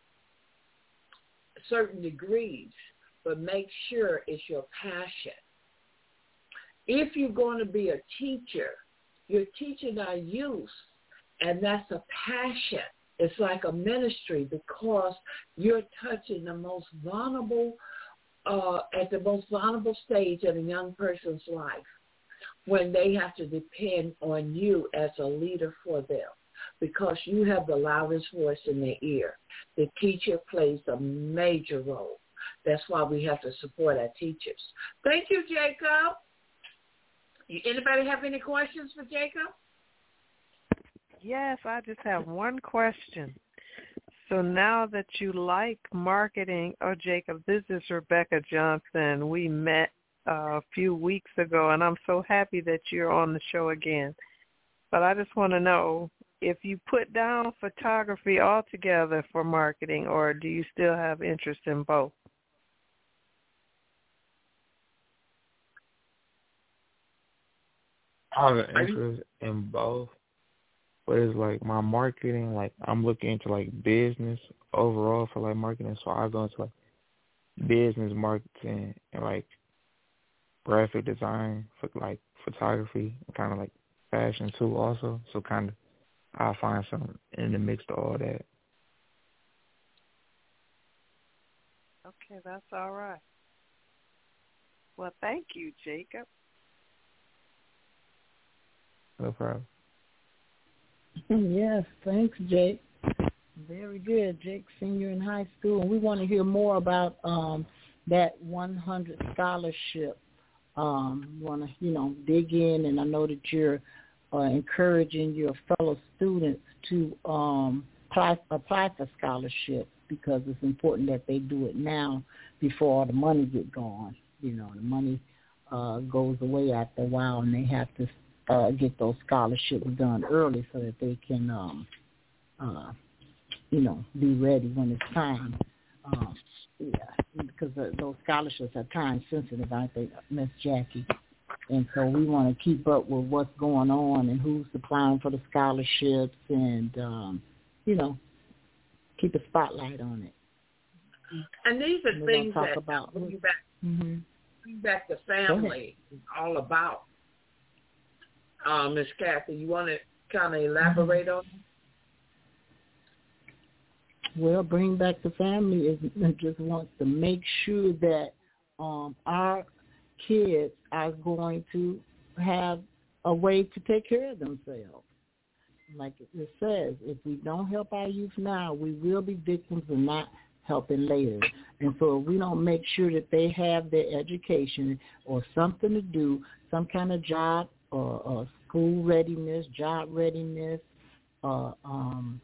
certain degrees, but make sure it's your passion. If you're going to be a teacher, you're teaching our youth, and that's a passion. It's like a ministry because you're touching the most vulnerable, uh, at the most vulnerable stage of a young person's life when they have to depend on you as a leader for them because you have the loudest voice in their ear. The teacher plays a major role. That's why we have to support our teachers. Thank you, Jacob. Anybody have any questions for Jacob? Yes, I just have one question. So now that you like marketing, oh, Jacob, this is Rebecca Johnson. We met uh, a few weeks ago, and I'm so happy that you're on the show again. But I just want to know if you put down photography altogether for marketing, or do you still have interest in both? I have an interest in both, but it's like my marketing, like I'm looking into like business overall for like marketing. So I go into like business marketing and like graphic design for like photography, kind of like fashion too also. So kind of I'll find something in the mix to all that. Okay, that's all right. Well, thank you, Jacob. No problem. Yes, thanks, Jake. Very good. Jake, senior in high school. And we want to hear more about um, that one hundred scholarship. Um, we want to, you know, dig in, and I know that you're uh, encouraging your fellow students to um, apply, apply for scholarships because it's important that they do it now before all the money get gone. You know, the money uh, goes away after a while, and they have to uh, get those scholarships done early so that they can, um, uh, you know, be ready when it's time. Um, yeah, because the, those scholarships are time sensitive, aren't they, Miss Jackie? And so we want to keep up with what's going on and who's applying for the scholarships, and um, you know, keep a spotlight on it. And these are and things talk that about bring back, mm-hmm. bring back the family is all about. Um, Miss Kathy, you want to kind of elaborate mm-hmm. on that? Well, Bring Back the Family is just wants to make sure that um, our kids are going to have a way to take care of themselves. Like it says, if we don't help our youth now, we will be victims of not helping later. And so if we don't make sure that they have their education or something to do, some kind of job or, or school readiness, job readiness, uh, um,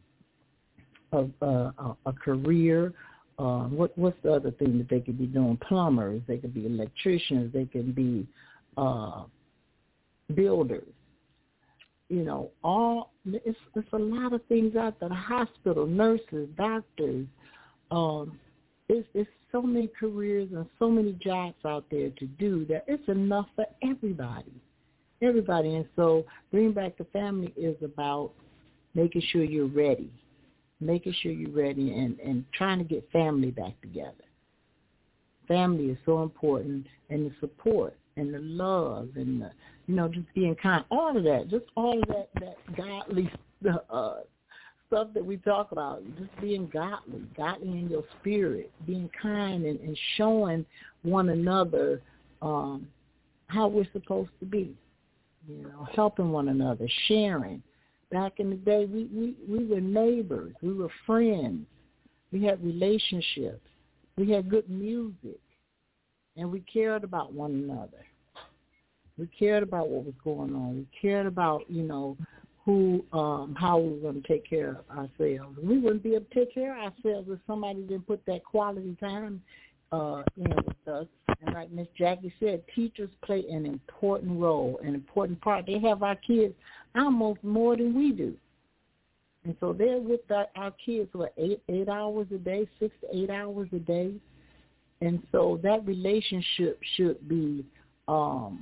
A, a, a career. Uh, what what's the other thing that they could be doing? Plumbers. They could be electricians. They can be uh, builders. You know, all it's it's a lot of things out there. The hospital, nurses, doctors. Um, it's it's so many careers and so many jobs out there to do that it's enough for everybody. Everybody. And so Bring Back the Family is about making sure you're ready. Making sure you're ready and, and trying to get family back together. Family is so important, and the support and the love and, the, you know, just being kind, all of that, just all of that, that godly uh, stuff that we talk about, just being godly, godly in your spirit, being kind and, and showing one another um, how we're supposed to be, you know, helping one another, sharing. Back in the day, we, we, we were neighbors. We were friends. We had relationships. We had good music. And we cared about one another. We cared about what was going on. We cared about, you know, who, um, how we were going to take care of ourselves. We wouldn't be able to take care of ourselves if somebody didn't put that quality time uh, in with us. And like Miss Jackie said, teachers play an important role, an important part. They have our kids almost more than we do. And so they're with our, our kids, what, eight, eight hours a day, six to eight hours a day. And so that relationship should be, um,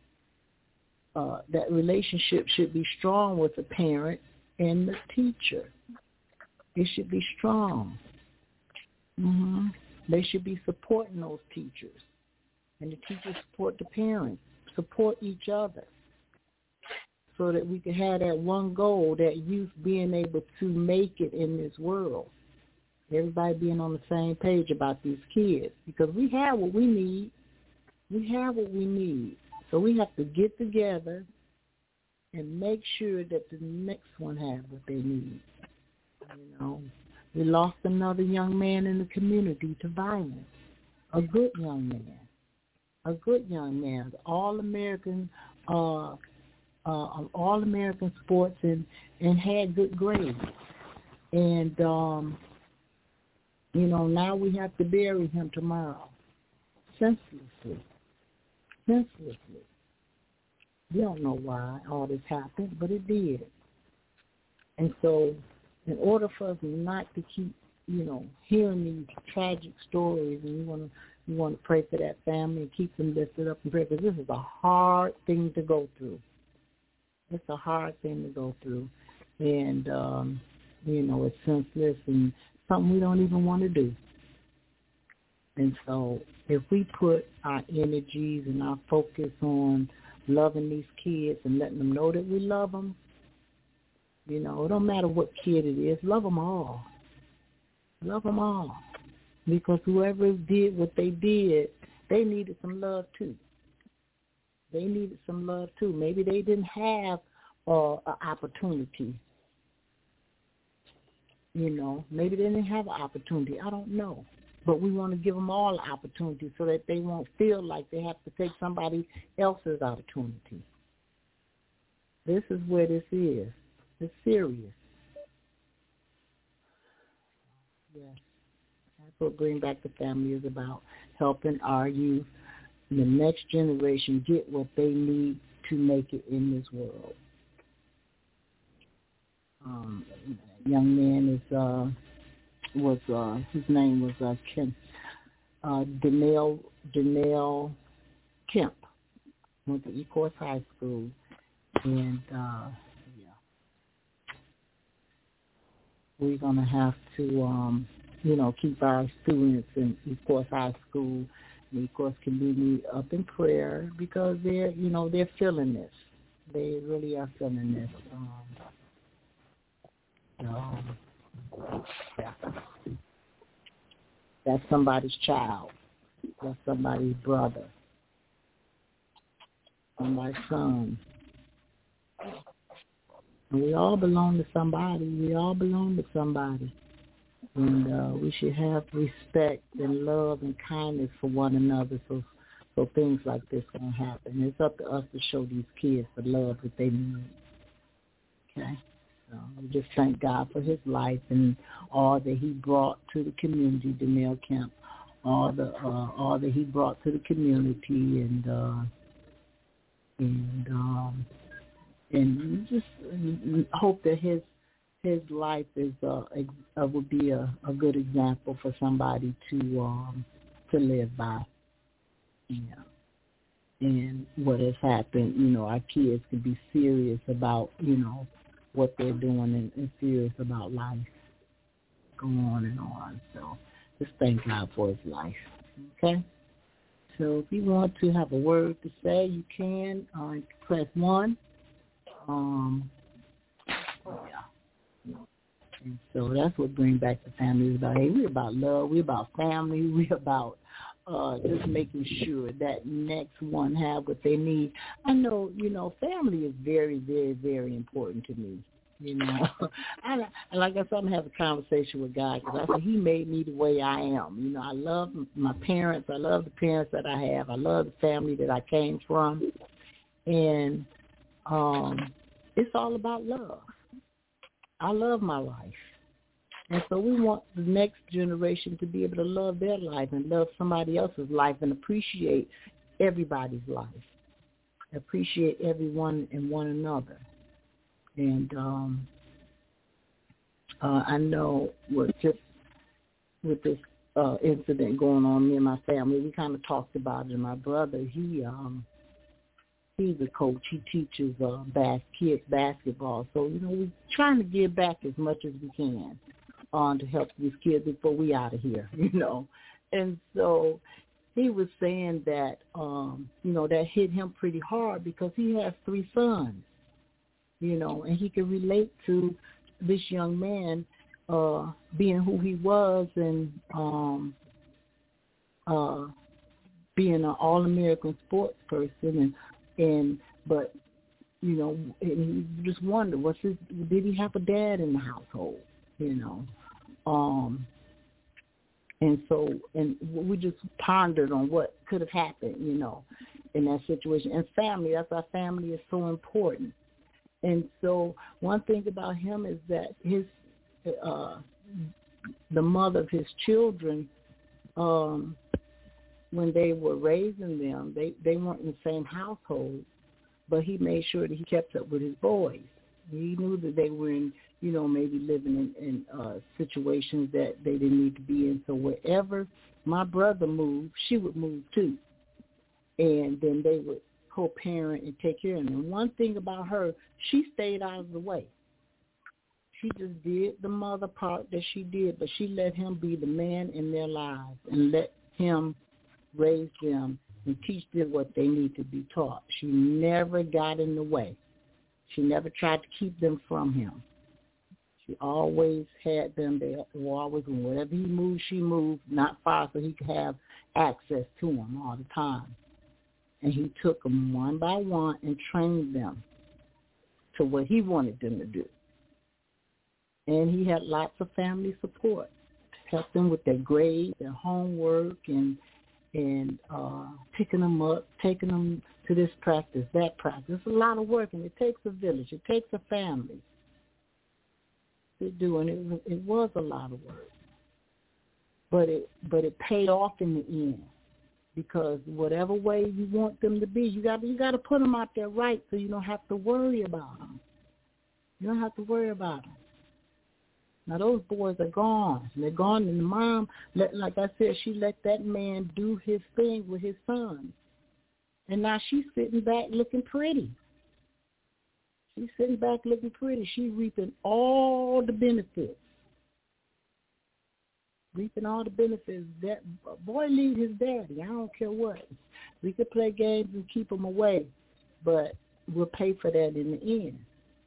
uh, that relationship should be strong with the parent and the teacher. It should be strong. Mm-hmm. They should be supporting those teachers. And the teachers support the parents, support each other, so that we can have that one goal, that youth being able to make it in this world. Everybody being on the same page about these kids, because we have what we need. We have what we need. So we have to get together and make sure that the next one has what they need. You know, we lost another young man in the community to violence, a good young man. A good young man, all-American, uh, uh, all-American sports, and, and had good grades. And, um, you know, now we have to bury him tomorrow, senselessly, senselessly. We don't know why all this happened, but it did. And so in order for us not to keep, you know, hearing these tragic stories, and we want to We want to pray for that family and keep them lifted up in prayer, because this is a hard thing to go through. It's a hard thing to go through. And, um, you know, it's senseless and something we don't even want to do. And so if we put our energies and our focus on loving these kids and letting them know that we love them, you know, it don't matter what kid it is, love them all. Love them all. Because whoever did what they did, they needed some love too. They needed some love too. Maybe they didn't have uh, an opportunity. You know, maybe they didn't have an opportunity. I don't know. But we want to give them all an opportunity so that they won't feel like they have to take somebody else's opportunity. This is where this is. It's serious. Yes. That's what Bring Back the Family is about, helping our youth and the next generation get what they need to make it in this world. Um, young man is uh, was uh, his name was uh, Ken uh, Daniel Daniel Kemp. Went to Ecorse High School, and uh, yeah, we're gonna have to um, you know keep our students in Ecorse High School, and Ecorse community up in prayer because they're you know they're feeling this. They really are feeling this. Um, Um, yeah. That's somebody's child. That's somebody's brother. Somebody's son. And we all belong to somebody. We all belong to somebody. And uh, we should have respect and love and kindness for one another so so things like this won't happen. It's up to us to show these kids the love that they need. Okay? So we just thank God for his life and all that he brought to the community, Daniel Kemp, all the uh, all that he brought to the community, and uh, and um, and just hope that his his life is uh, uh would be a, a good example for somebody to um, to live by. Yeah. And what has happened, you know, our kids can be serious about, you know, what they're doing and, and serious about life. Go on and on. So just thank God for his life. Okay? So if you want to have a word to say, you can. Uh, press one. Um, yeah. And so that's what Bring Back the Family is about. Hey, we're about love. We're about family. We're about uh, just making sure that next one have what they need. I know, you know, family is very, very, very important to me. You know, I, like I said, I'm having a conversation with God because I said he made me the way I am. You know, I love my parents. I love the parents that I have. I love the family that I came from. And um, it's all about love. I love my life. And so we want the next generation to be able to love their life and love somebody else's life and appreciate everybody's life. Appreciate everyone and one another. And um, uh, I know with just with this uh, incident going on, me and my family, we kind of talked about it. And my brother, he um, he's a coach. He teaches uh, bas- kids basketball. So, you know, we're trying to give back as much as we can on to help these kids before we out of here, you know. And so he was saying that, um, you know, that hit him pretty hard because he has three sons, you know, and he could relate to this young man uh, being who he was and um, uh, being an all-American sports person. And, and but, you know, and he just wondered, what's his, did he have a dad in the household, you know? Um, and so, and we just pondered on what could have happened, you know, in that situation. And family, that's why family is so important. And so one thing about him is that his, uh, the mother of his children, um, when they were raising them, they, they weren't in the same household, but he made sure that he kept up with his boys. He knew that they were in, you know, maybe living in, in uh, situations that they didn't need to be in. So wherever my brother moved, she would move too. And then they would co-parent and take care of them. And one thing about her, she stayed out of the way. She just did the mother part that she did, but she let him be the man in their lives and let him raise them and teach them what they need to be taught. She never got in the way. She never tried to keep them from him. She always had them. They were always, wherever he moved, she moved, not far so he could have access to him all the time. And he took them one by one and trained them to what he wanted them to do. And he had lots of family support to help them with their grades, their homework, and and uh, picking them up, taking them to this practice, that practice. It's a lot of work, and it takes a village. It takes a family to do, and it, it was a lot of work. But it but it paid off in the end, because whatever way you want them to be, you got you got to put them out there right, so you don't have to worry about them. You don't have to worry about them. Now, those boys are gone. They're gone, and the mom, let, like I said, she let that man do his thing with his son. And now she's sitting back looking pretty. She's sitting back looking pretty. She's reaping all the benefits. Reaping all the benefits. That boy leave his daddy. I don't care what. We could play games and keep him away, but we'll pay for that in the end.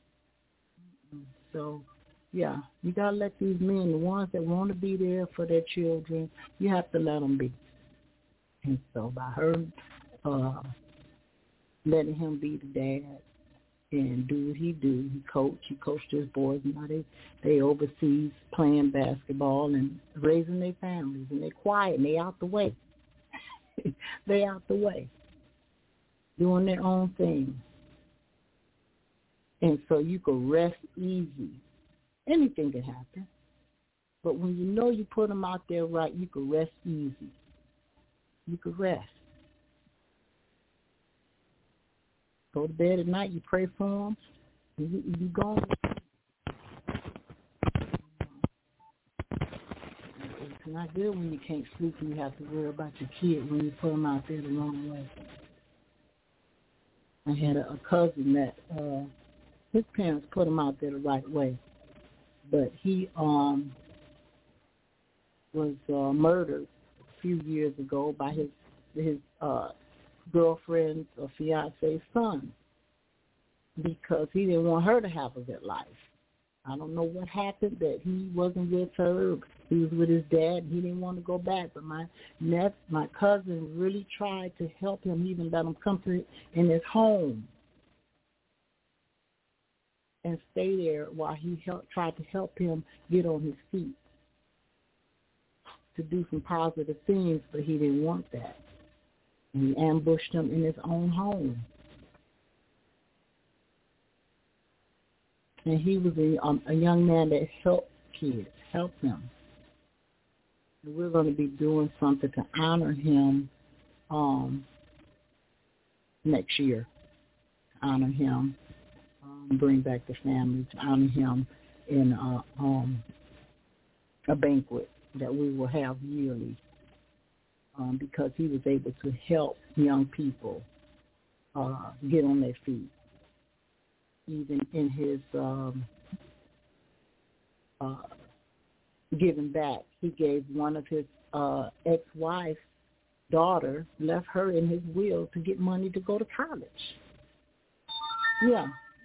So, yeah, you got to let these men, the ones that want to be there for their children, you have to let them be. And so by her uh, letting him be the dad and do what he do, he coached, he coached his boys. Now they, they overseas playing basketball and raising their families, and they're quiet and they out the way. They out the way, doing their own thing. And so you can rest easy. Anything can happen. But when you know you put them out there right, you can rest easy. You can rest. Go to bed at night, you pray for them, and you, you go on. It's not good when you can't sleep and you have to worry about your kid when you put them out there the wrong way. I had a, a cousin that uh, his parents put him out there the right way. But he um, was uh, murdered a few years ago by his his uh, girlfriend's or fiance's son, because he didn't want her to have a good life. I don't know what happened, that he wasn't with her. He was with his dad, and he didn't want to go back. But my nep- my cousin really tried to help him, even let him come to in his home and stay there while he helped, tried to help him get on his feet, to do some positive things, but he didn't want that. And he ambushed him in his own home. And he was a, um, a young man that helped kids, helped them. And we're going to be doing something to honor him um, next year, to honor him. Um, bring back the family, to honor him in uh, um, a banquet that we will have yearly, um, because he was able to help young people uh, get on their feet. Even in his um, uh, giving back, he gave one of his uh, ex-wife's daughter, left her in his will to get money to go to college. Yeah.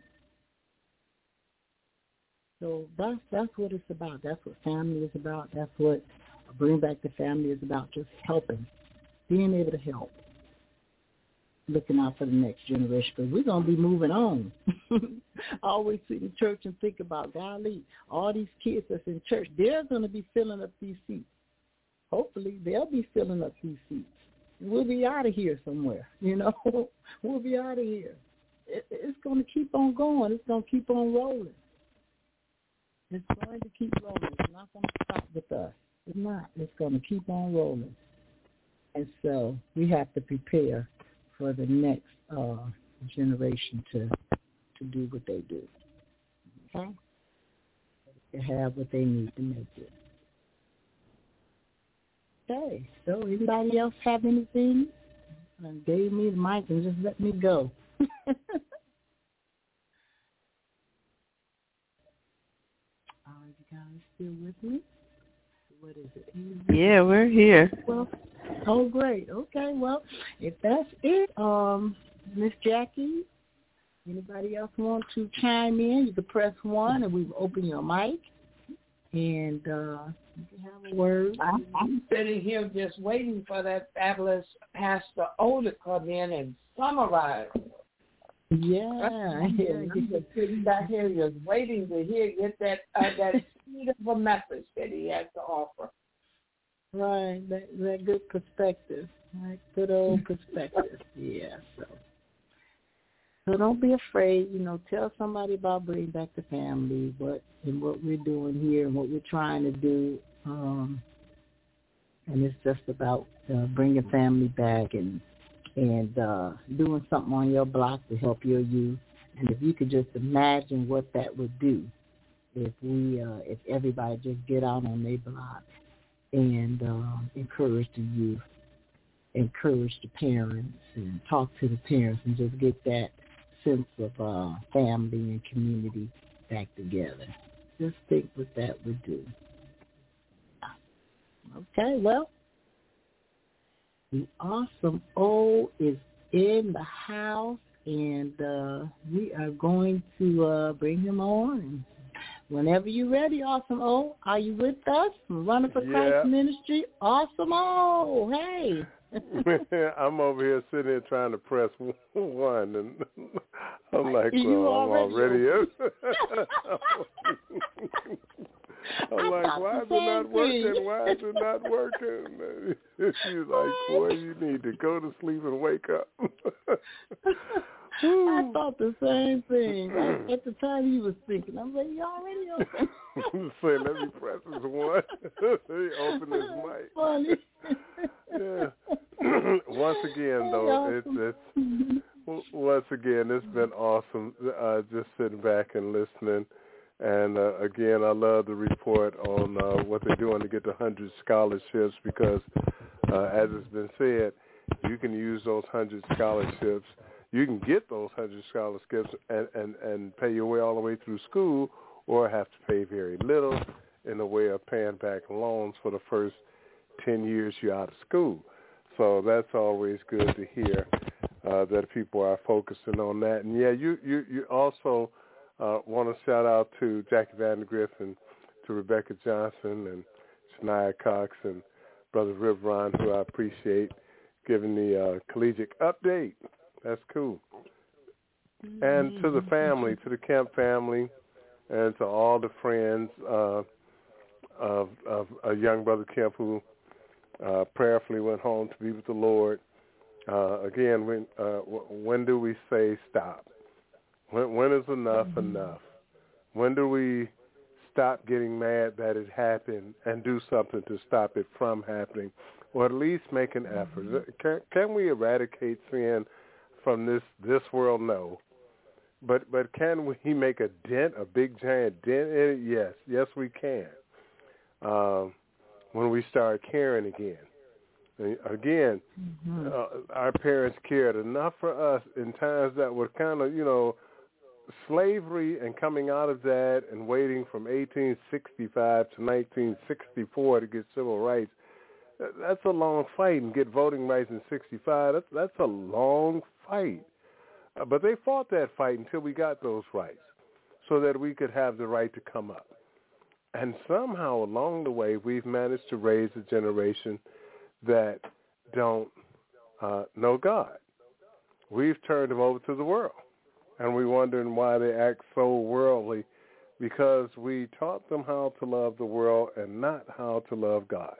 So that's that's what it's about. That's what family is about. That's what Bring Back the Family is about, just helping, being able to help, looking out for the next generation, because we're going to be moving on. I always sit in church and think about, golly, all these kids that's in church, they're going to be filling up these seats. Hopefully they'll be filling up these seats. We'll be out of here somewhere, you know. We'll be out of here. It, it's going to keep on going. It's going to keep on rolling. It's going to keep rolling. It's not going to stop with us. It's not. It's going to keep on rolling. And so we have to prepare for the next uh, generation to to do what they do. Okay? To have what they need to make it. Okay. So anybody else have anything? Uh, gave me the mic and just let me go. still with me? What is it? Yeah, we're here. Well, oh, great. Okay, well, if that's it, um, Miss Jackie, anybody else want to chime in? You can press one, and we will open your mic, and uh, you can have a word. I'm, I'm sitting here just waiting for that fabulous Pastor O to come in and summarize. Yeah, yeah. I'm just sitting back here just waiting to hear get that uh, that seed of a message that he has to offer. Right, that that good perspective, right? Good old perspective. Yeah. So, so don't be afraid. You know, tell somebody about Bring Back the Family, what and what we're doing here and what we're trying to do. Um, and it's just about uh, bringing family back and. and uh, doing something on your block to help your youth. And if you could just imagine what that would do if we, uh, if everybody just get out on their block and uh, encourage the youth, encourage the parents, and talk to the parents and just get that sense of uh, family and community back together. Just think what that would do. Okay, well, the Awesome O is in the house, and uh, we are going to uh, bring him on. And whenever you're ready, Awesome O, are you with us? Running for Christ yeah. Ministry, Awesome O, hey. I'm over here sitting here trying to press one, and I'm like, well, you I'm already in. I'm like, why is it not working? Why is it not working? She's like, boy, you need to go to sleep and wake up. I thought the same thing. Right at the time you was thinking, I'm like, you already open. So let me press this one. He opened his mic. Funny. Yeah. Once again, though, it's, it's once again, it's been awesome. Uh, just sitting back and listening. And, uh, again, I love the report on uh, what they're doing to get the one hundred scholarships because, uh, as it's been said, you can use those one hundred scholarships. You can get those one hundred scholarships and, and, and pay your way all the way through school or have to pay very little in the way of paying back loans for the first ten years you're out of school. So that's always good to hear uh, that people are focusing on that. And, yeah, you, you, you also – Uh, want to shout out to Jackie Vandergriff and to Rebecca Johnson and Shania Cox and Brother Rivron, who I appreciate giving the uh, collegiate update. That's cool. And to the family, to the Kemp family, and to all the friends uh, of, of a young Brother Kemp who uh, prayerfully went home to be with the Lord. Uh, again, when uh, when do we say stop? When, when is enough enough? When do we stop getting mad that it happened and do something to stop it from happening, or at least make an effort? Can, can we eradicate sin from this, this world? No. But but can we make a dent, a big giant dent in it? Yes. Yes, we can. Um, when we start caring again. Again, mm-hmm. uh, our parents cared enough for us in times that were kind of, you know, slavery and coming out of that and waiting from eighteen sixty-five to nineteen sixty-four to get civil rights. That's a long fight, and get voting rights in sixty-five. That's, that's a long fight. Uh, but they fought that fight until we got those rights so that we could have the right to come up. And somehow along the way, we've managed to raise a generation that don't uh, know God. We've turned them over to the world. And we're wondering why they act so worldly, because we taught them how to love the world and not how to love God.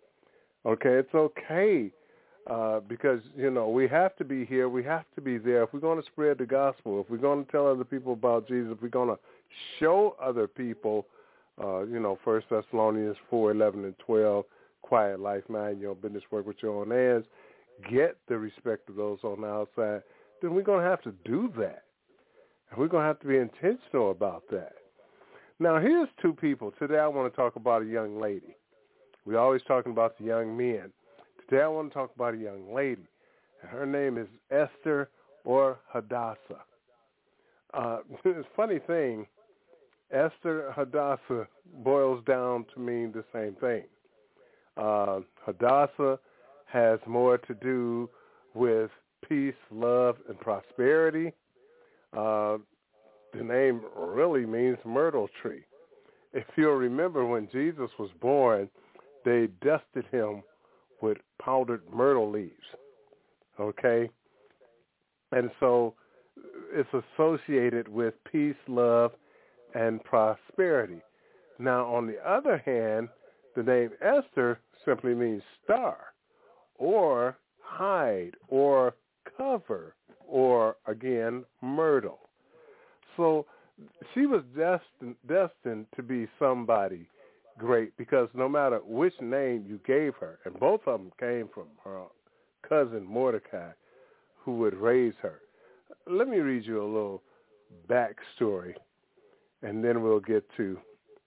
Okay, it's okay uh, because, you know, we have to be here. We have to be there. If we're going to spread the gospel, if we're going to tell other people about Jesus, if we're going to show other people, uh, you know, First Thessalonians four, eleven, and twelve, quiet life, mind your own business, work with your own hands, get the respect of those on the outside, then we're going to have to do that. And we're going to have to be intentional about that. Now, here's two people. Today I want to talk about a young lady. We're always talking about the young men. Today I want to talk about a young lady. And her name is Esther or Hadassah. Uh, it's a funny thing. Esther Hadassah boils down to mean the same thing. Uh, Hadassah has more to do with peace, love, and prosperity. Uh, the name really means myrtle tree. If you'll remember, when Jesus was born, they dusted him with powdered myrtle leaves, okay? And so it's associated with peace, love, and prosperity. Now, on the other hand, the name Esther simply means star, or hide, or cover, or, again, myrtle. So she was destined, destined to be somebody great, because no matter which name you gave her, and both of them came from her cousin Mordecai, who would raise her. Let me read you a little backstory, and then we'll get to,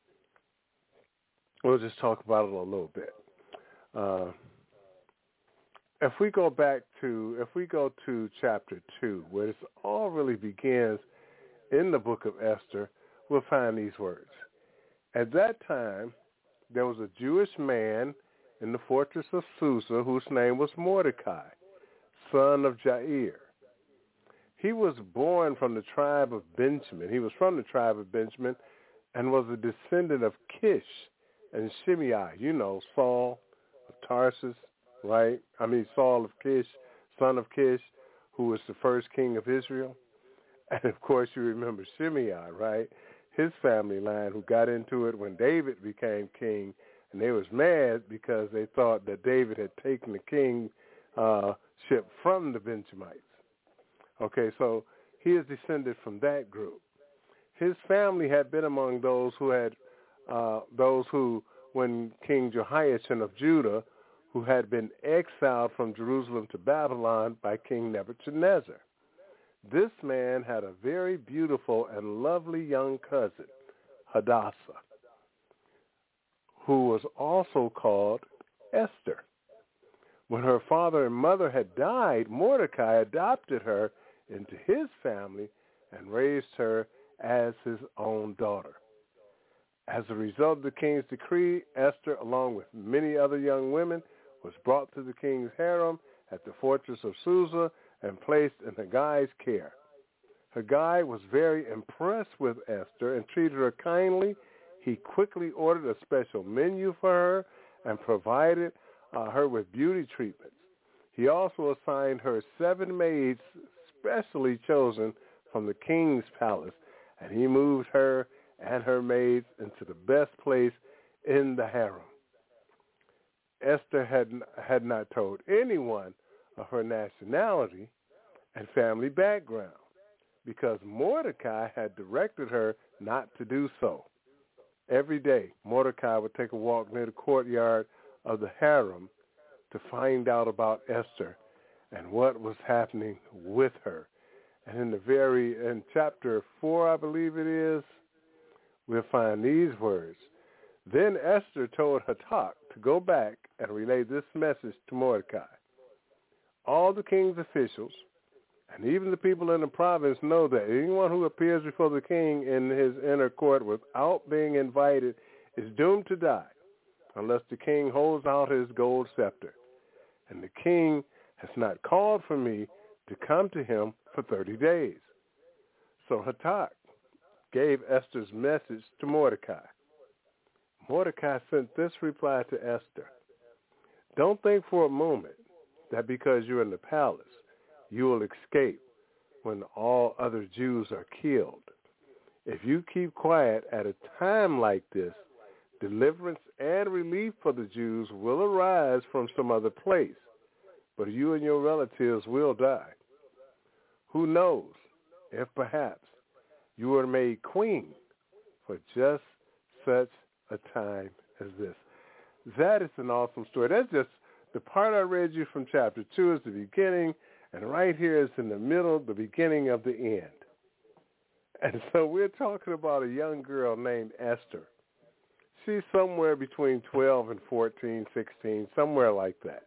we'll just talk about it a little bit. Uh, if we go back to, if we go to chapter two, where this all really begins in the book of Esther, we'll find these words. At that time, there was a Jewish man in the fortress of Susa whose name was Mordecai, son of Jair. He was born from the tribe of Benjamin. He was from the tribe of Benjamin and was a descendant of Kish and Shimei. You know, Saul of Tarsus, right? I mean, Saul of Kish, son of Kish, who was the first king of Israel. And, of course, you remember Shimei, right? His family line, who got into it when David became king, and they was mad because they thought that David had taken the kingship uh, from the Benjamites. Okay, so he is descended from that group. His family had been among those who had, uh, those who, when King Jehoiachin of Judah, who had been exiled from Jerusalem to Babylon by King Nebuchadnezzar. This man had a very beautiful and lovely young cousin, Hadassah, who was also called Esther. When her father and mother had died, Mordecai adopted her into his family and raised her as his own daughter. As a result of the king's decree, Esther, along with many other young women, was brought to the king's harem at the fortress of Susa and placed in Haggai's care. Haggai was very impressed with Esther and treated her kindly. He quickly ordered a special menu for her and provided uh, her with beauty treatments. He also assigned her seven maids specially chosen from the king's palace, and he moved her and her maids into the best place in the harem. Esther had, had not told anyone of her nationality and family background because Mordecai had directed her not to do so. Every day, Mordecai would take a walk near the courtyard of the harem to find out about Esther and what was happening with her. And in the very, in chapter four, I believe it is, we'll find these words. Then Esther told Hatak to go back and relay this message to Mordecai. All the king's officials and even the people in the province know that anyone who appears before the king in his inner court without being invited is doomed to die unless the king holds out his gold scepter. And the king has not called for me to come to him for thirty days. So Hatak gave Esther's message to Mordecai. Mordecai sent this reply to Esther. Don't think for a moment that because you're in the palace, you will escape when all other Jews are killed. If you keep quiet at a time like this, deliverance and relief for the Jews will arise from some other place, but you and your relatives will die. Who knows if perhaps you were made queen for just such a time as this. That is an awesome story. That's just the part I read you from chapter two is the beginning, and right here is in the middle, the beginning of the end. And so we're talking about a young girl named Esther. She's somewhere between twelve and fourteen, sixteen, somewhere like that.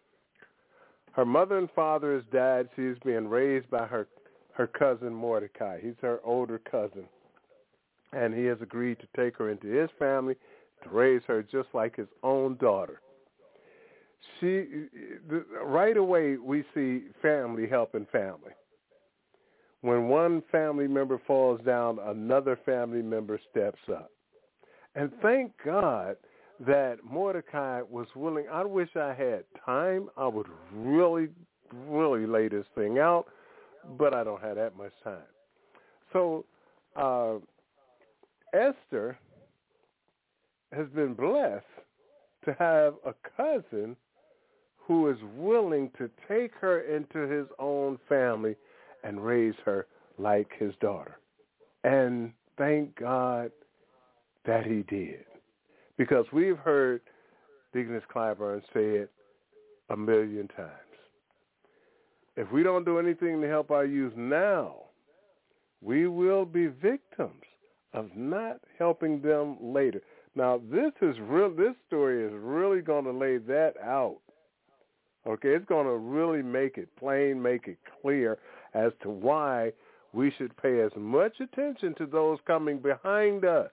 Her mother and father has died. She is being raised by her, her cousin Mordecai. He's her older cousin. and he has agreed to take her into his family to raise her just like his own daughter. She, right away, we see family helping family. When one family member falls down, another family member steps up. And thank God that Mordecai was willing. I wish I had time. I would really, really lay this thing out, but I don't have that much time. So uh, Esther has been blessed to have a cousin who is willing to take her into his own family and raise her like his daughter. And thank God that he did. Because we've heard Deaconess Clyburn say it a million times. If we don't do anything to help our youth now, we will be victims of not helping them later. Now, this is real. This story is really going to lay that out. Okay, it's going to really make it plain, make it clear as to why we should pay as much attention to those coming behind us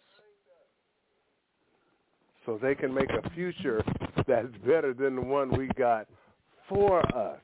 so they can make a future that's better than the one we got for us.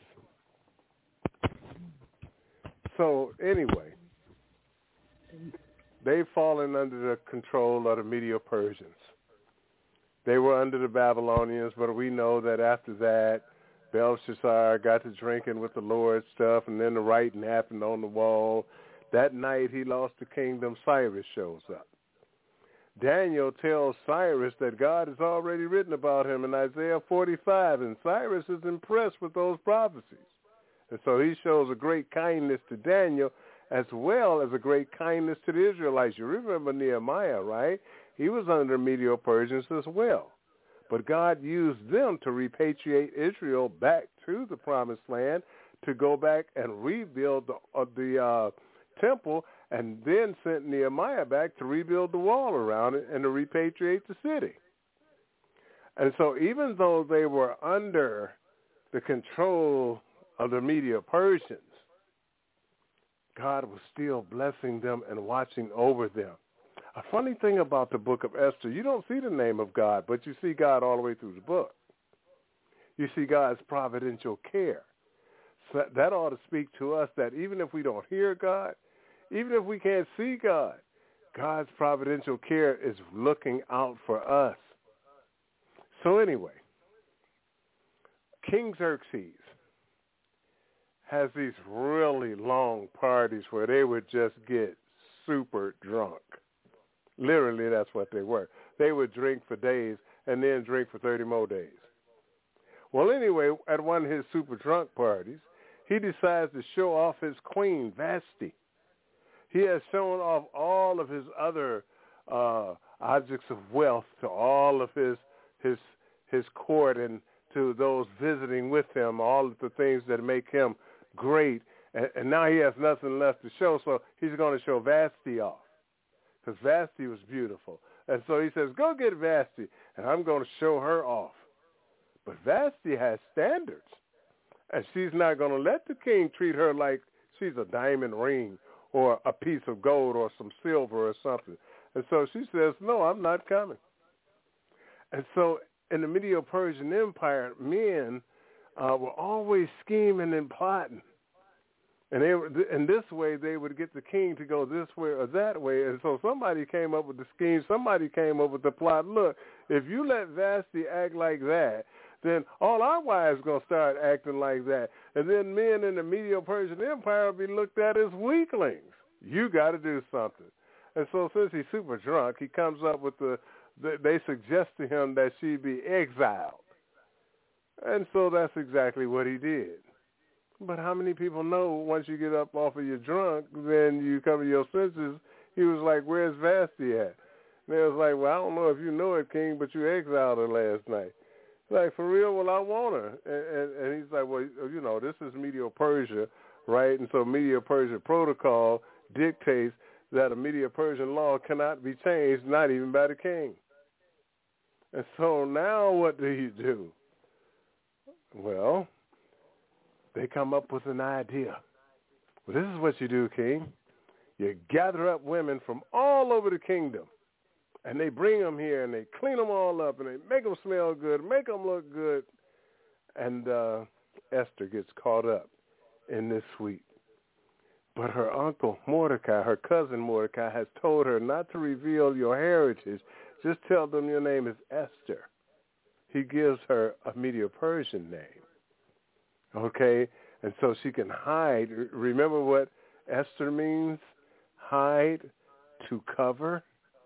So anyway, they've fallen under the control of the Medo-Persians. They were under the Babylonians, but we know that after that, Belshazzar got to drinking with the Lord stuff, and then the writing happened on the wall. That night he lost the kingdom. Cyrus shows up. Daniel tells Cyrus that God has already written about him in Isaiah forty-five, and Cyrus is impressed with those prophecies. And so he shows a great kindness to Daniel as well as a great kindness to the Israelites. You remember Nehemiah, right? He was under Medo-Persians as well. But God used them to repatriate Israel back to the promised land, to go back and rebuild the, uh, the uh, temple, and then sent Nehemiah back to rebuild the wall around it and to repatriate the city. And so even though they were under the control of the Medo-Persians, God was still blessing them and watching over them. A funny thing about the book of Esther, you don't see the name of God, but you see God all the way through the book. You see God's providential care. So that ought to speak to us that even if we don't hear God, even if we can't see God, God's providential care is looking out for us. So anyway, King Xerxes has these really long parties where they would just get super drunk. Literally, that's what they were. They would drink for days and then drink for thirty more days. Well, anyway, at one of his super drunk parties, he decides to show off his queen, Vashti. He has shown off all of his other uh, objects of wealth to all of his his his court and to those visiting with him, all of the things that make him great. And, and now he has nothing left to show, so he's going to show Vashti off. Because Vashti was beautiful. And so he says, go get Vashti, and I'm going to show her off. But Vashti has standards, and she's not going to let the king treat her like she's a diamond ring or a piece of gold or some silver or something. And so she says, no, I'm not coming. And so in the Medo-Persian Empire, men uh, were always scheming and plotting. And they were, in this way, they would get the king to go this way or that way. And so somebody came up with the scheme. Somebody came up with the plot. Look, if you let Vashti act like that, then all our wives are going to start acting like that. And then men in the Medo-Persian Empire will be looked at as weaklings. You got to do something. And so since he's super drunk, he comes up with the, the, they suggest to him that she be exiled. And so that's exactly what he did. But how many people know once you get up off of your drunk, then you come to your senses? He was like, where's Vashti at? And they was like, well, I don't know if you know it, King, but you exiled her last night. Like, for real? Well, I want her. And, and, and he's like, well, you know, this is Medo-Persia, right? And so Medo-Persia protocol dictates that a Medo-Persian law cannot be changed, not even by the king. And so now what do you do? Well, they come up with an idea. Well, this is what you do, King. You gather up women from all over the kingdom, and they bring them here, and they clean them all up, and they make them smell good, make them look good. And uh, Esther gets caught up in this suite. But her uncle Mordecai, her cousin Mordecai, has told her not to reveal your heritage. Just tell them your name is Esther. He gives her a Medo-Persian name. Okay? And so she can hide. Remember what Esther means? Hide, to cover,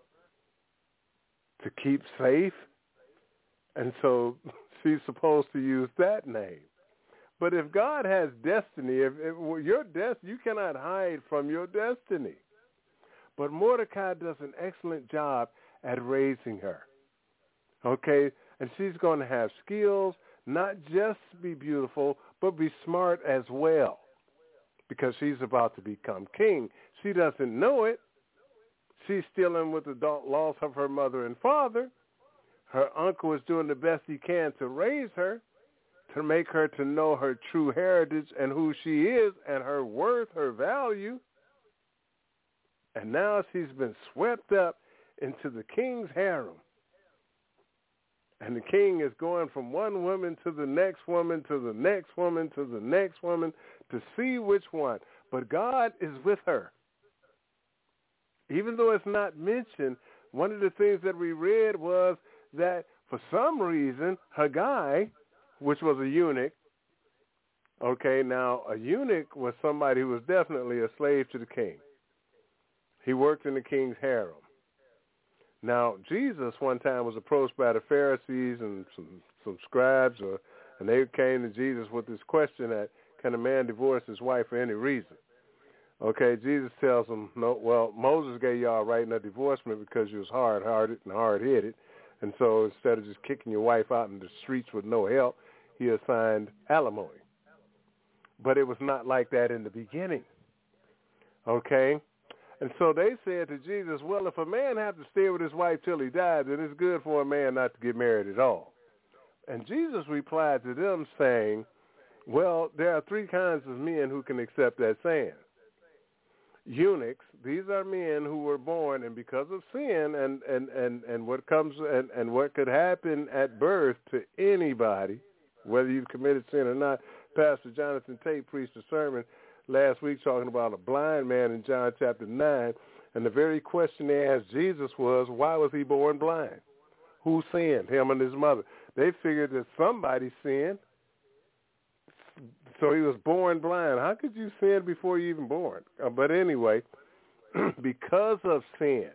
to keep safe. And so she's supposed to use that name. But if God has destiny, if, if your des- you cannot hide from your destiny. But Mordecai does an excellent job at raising her. Okay? And she's going to have skills, not just be beautiful, but be smart as well, because she's about to become king. She doesn't know it. She's dealing with the loss of her mother and father. Her uncle is doing the best he can to raise her, to make her to know her true heritage and who she is and her worth, her value. And now she's been swept up into the king's harem. And the king is going from one woman to the next woman, to the next woman, to the next woman, to see which one. But God is with her. Even though it's not mentioned, one of the things that we read was that for some reason, Haggai, which was a eunuch, okay, now a eunuch was somebody who was definitely a slave to the king. He worked in the king's harem. Now, Jesus one time was approached by the Pharisees and some, some scribes, or, and they came to Jesus with this question that, can a man divorce his wife for any reason? Okay, Jesus tells them, no, well, Moses gave y'all writing a divorcement because you was hard-hearted and hard-headed, and so instead of just kicking your wife out in the streets with no help, he assigned alimony. But it was not like that in the beginning, okay? And so they said to Jesus, well, if a man have to stay with his wife till he dies, then it's good for a man not to get married at all. And Jesus replied to them saying, well, there are three kinds of men who can accept that saying. Eunuchs, these are men who were born, and because of sin and, and, and, and what comes and, and what could happen at birth to anybody, whether you've committed sin or not. Pastor Jonathan Tate preached a sermon last week talking about a blind man in John chapter nine, and the very question they asked Jesus was, why was he born blind? Who sinned, him and his mother? They figured that somebody sinned, so he was born blind. How could you sin before you even born? Uh, but anyway, because of sin,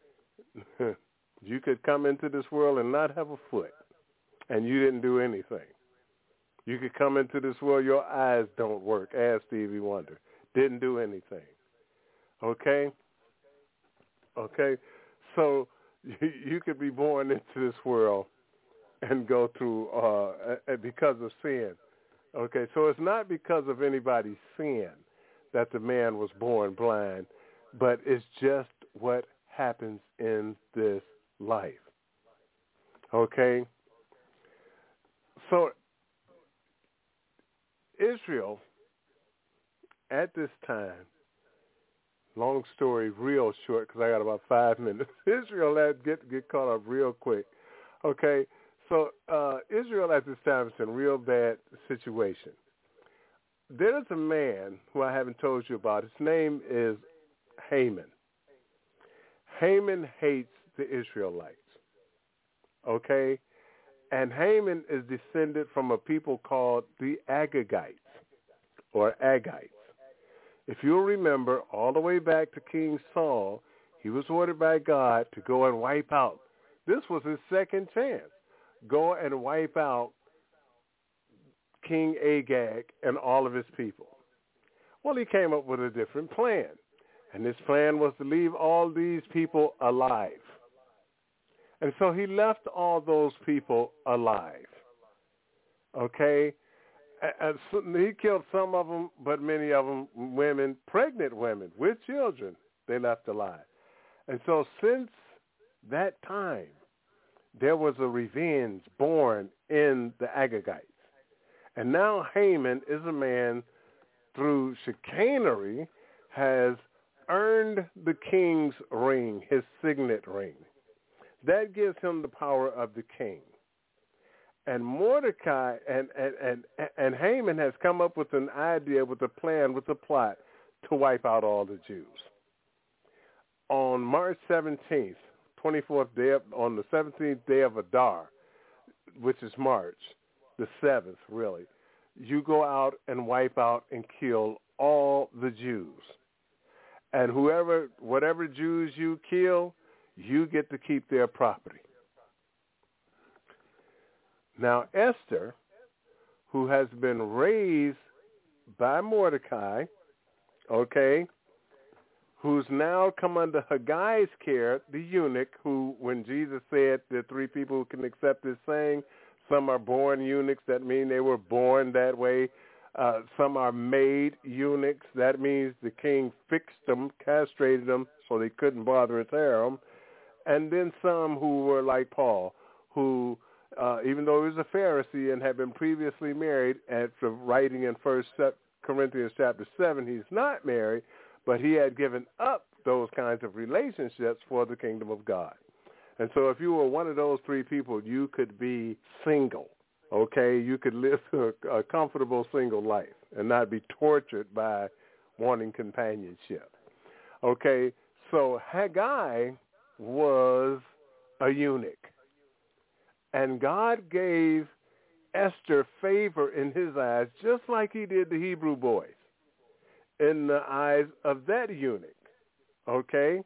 you could come into this world and not have a foot, and you didn't do anything. You could come into this world, your eyes don't work, ask Stevie Wonder. Didn't do anything. Okay? Okay? So you, you could be born into this world and go through uh, because of sin. Okay? So it's not because of anybody's sin that the man was born blind, but it's just what happens in this life. Okay? So Israel, at this time, long story, real short, because I got about five minutes. Israel had get get caught up real quick. Okay, so uh, Israel at this time is in a real bad situation. There's a man who I haven't told you about. His name is Haman. Haman hates the Israelites. Okay? And Haman is descended from a people called the Agagites, or Agites. If you'll remember, all the way back to King Saul, he was ordered by God to go and wipe out. This was his second chance. Go and wipe out King Agag and all of his people. Well, he came up with a different plan, and this plan was to leave all these people alive. And so he left all those people alive, okay? And so he killed some of them, but many of them women, pregnant women with children, they left alive. And so since that time, there was a revenge born in the Agagites. And now Haman is a man, through chicanery, has earned the king's ring, his signet ring. That gives him the power of the king. And Mordecai and, and, and, and Haman has come up with an idea, with a plan, with a plot to wipe out all the Jews. On March seventeenth, twenty-fourth day, of, on the seventeenth day of Adar, which is March, the seventh really, you go out and wipe out and kill all the Jews. And whoever, whatever Jews you kill, you get to keep their property. Now, Esther, who has been raised by Mordecai, okay, who's now come under Haggai's care, the eunuch, who, when Jesus said there are three people who can accept his saying, some are born eunuchs, that means they were born that way. Uh, some are made eunuchs, that means the king fixed them, castrated them, so they couldn't bother his harem. And then some who were like Paul, who, uh, even though he was a Pharisee and had been previously married, after writing in First Corinthians chapter seven, he's not married, but he had given up those kinds of relationships for the kingdom of God. And so if you were one of those three people, you could be single, okay? You could live a, a comfortable single life and not be tortured by wanting companionship, okay? So Haggai was a eunuch, and God gave Esther favor in his eyes, just like he did the Hebrew boys in the eyes of that eunuch, okay?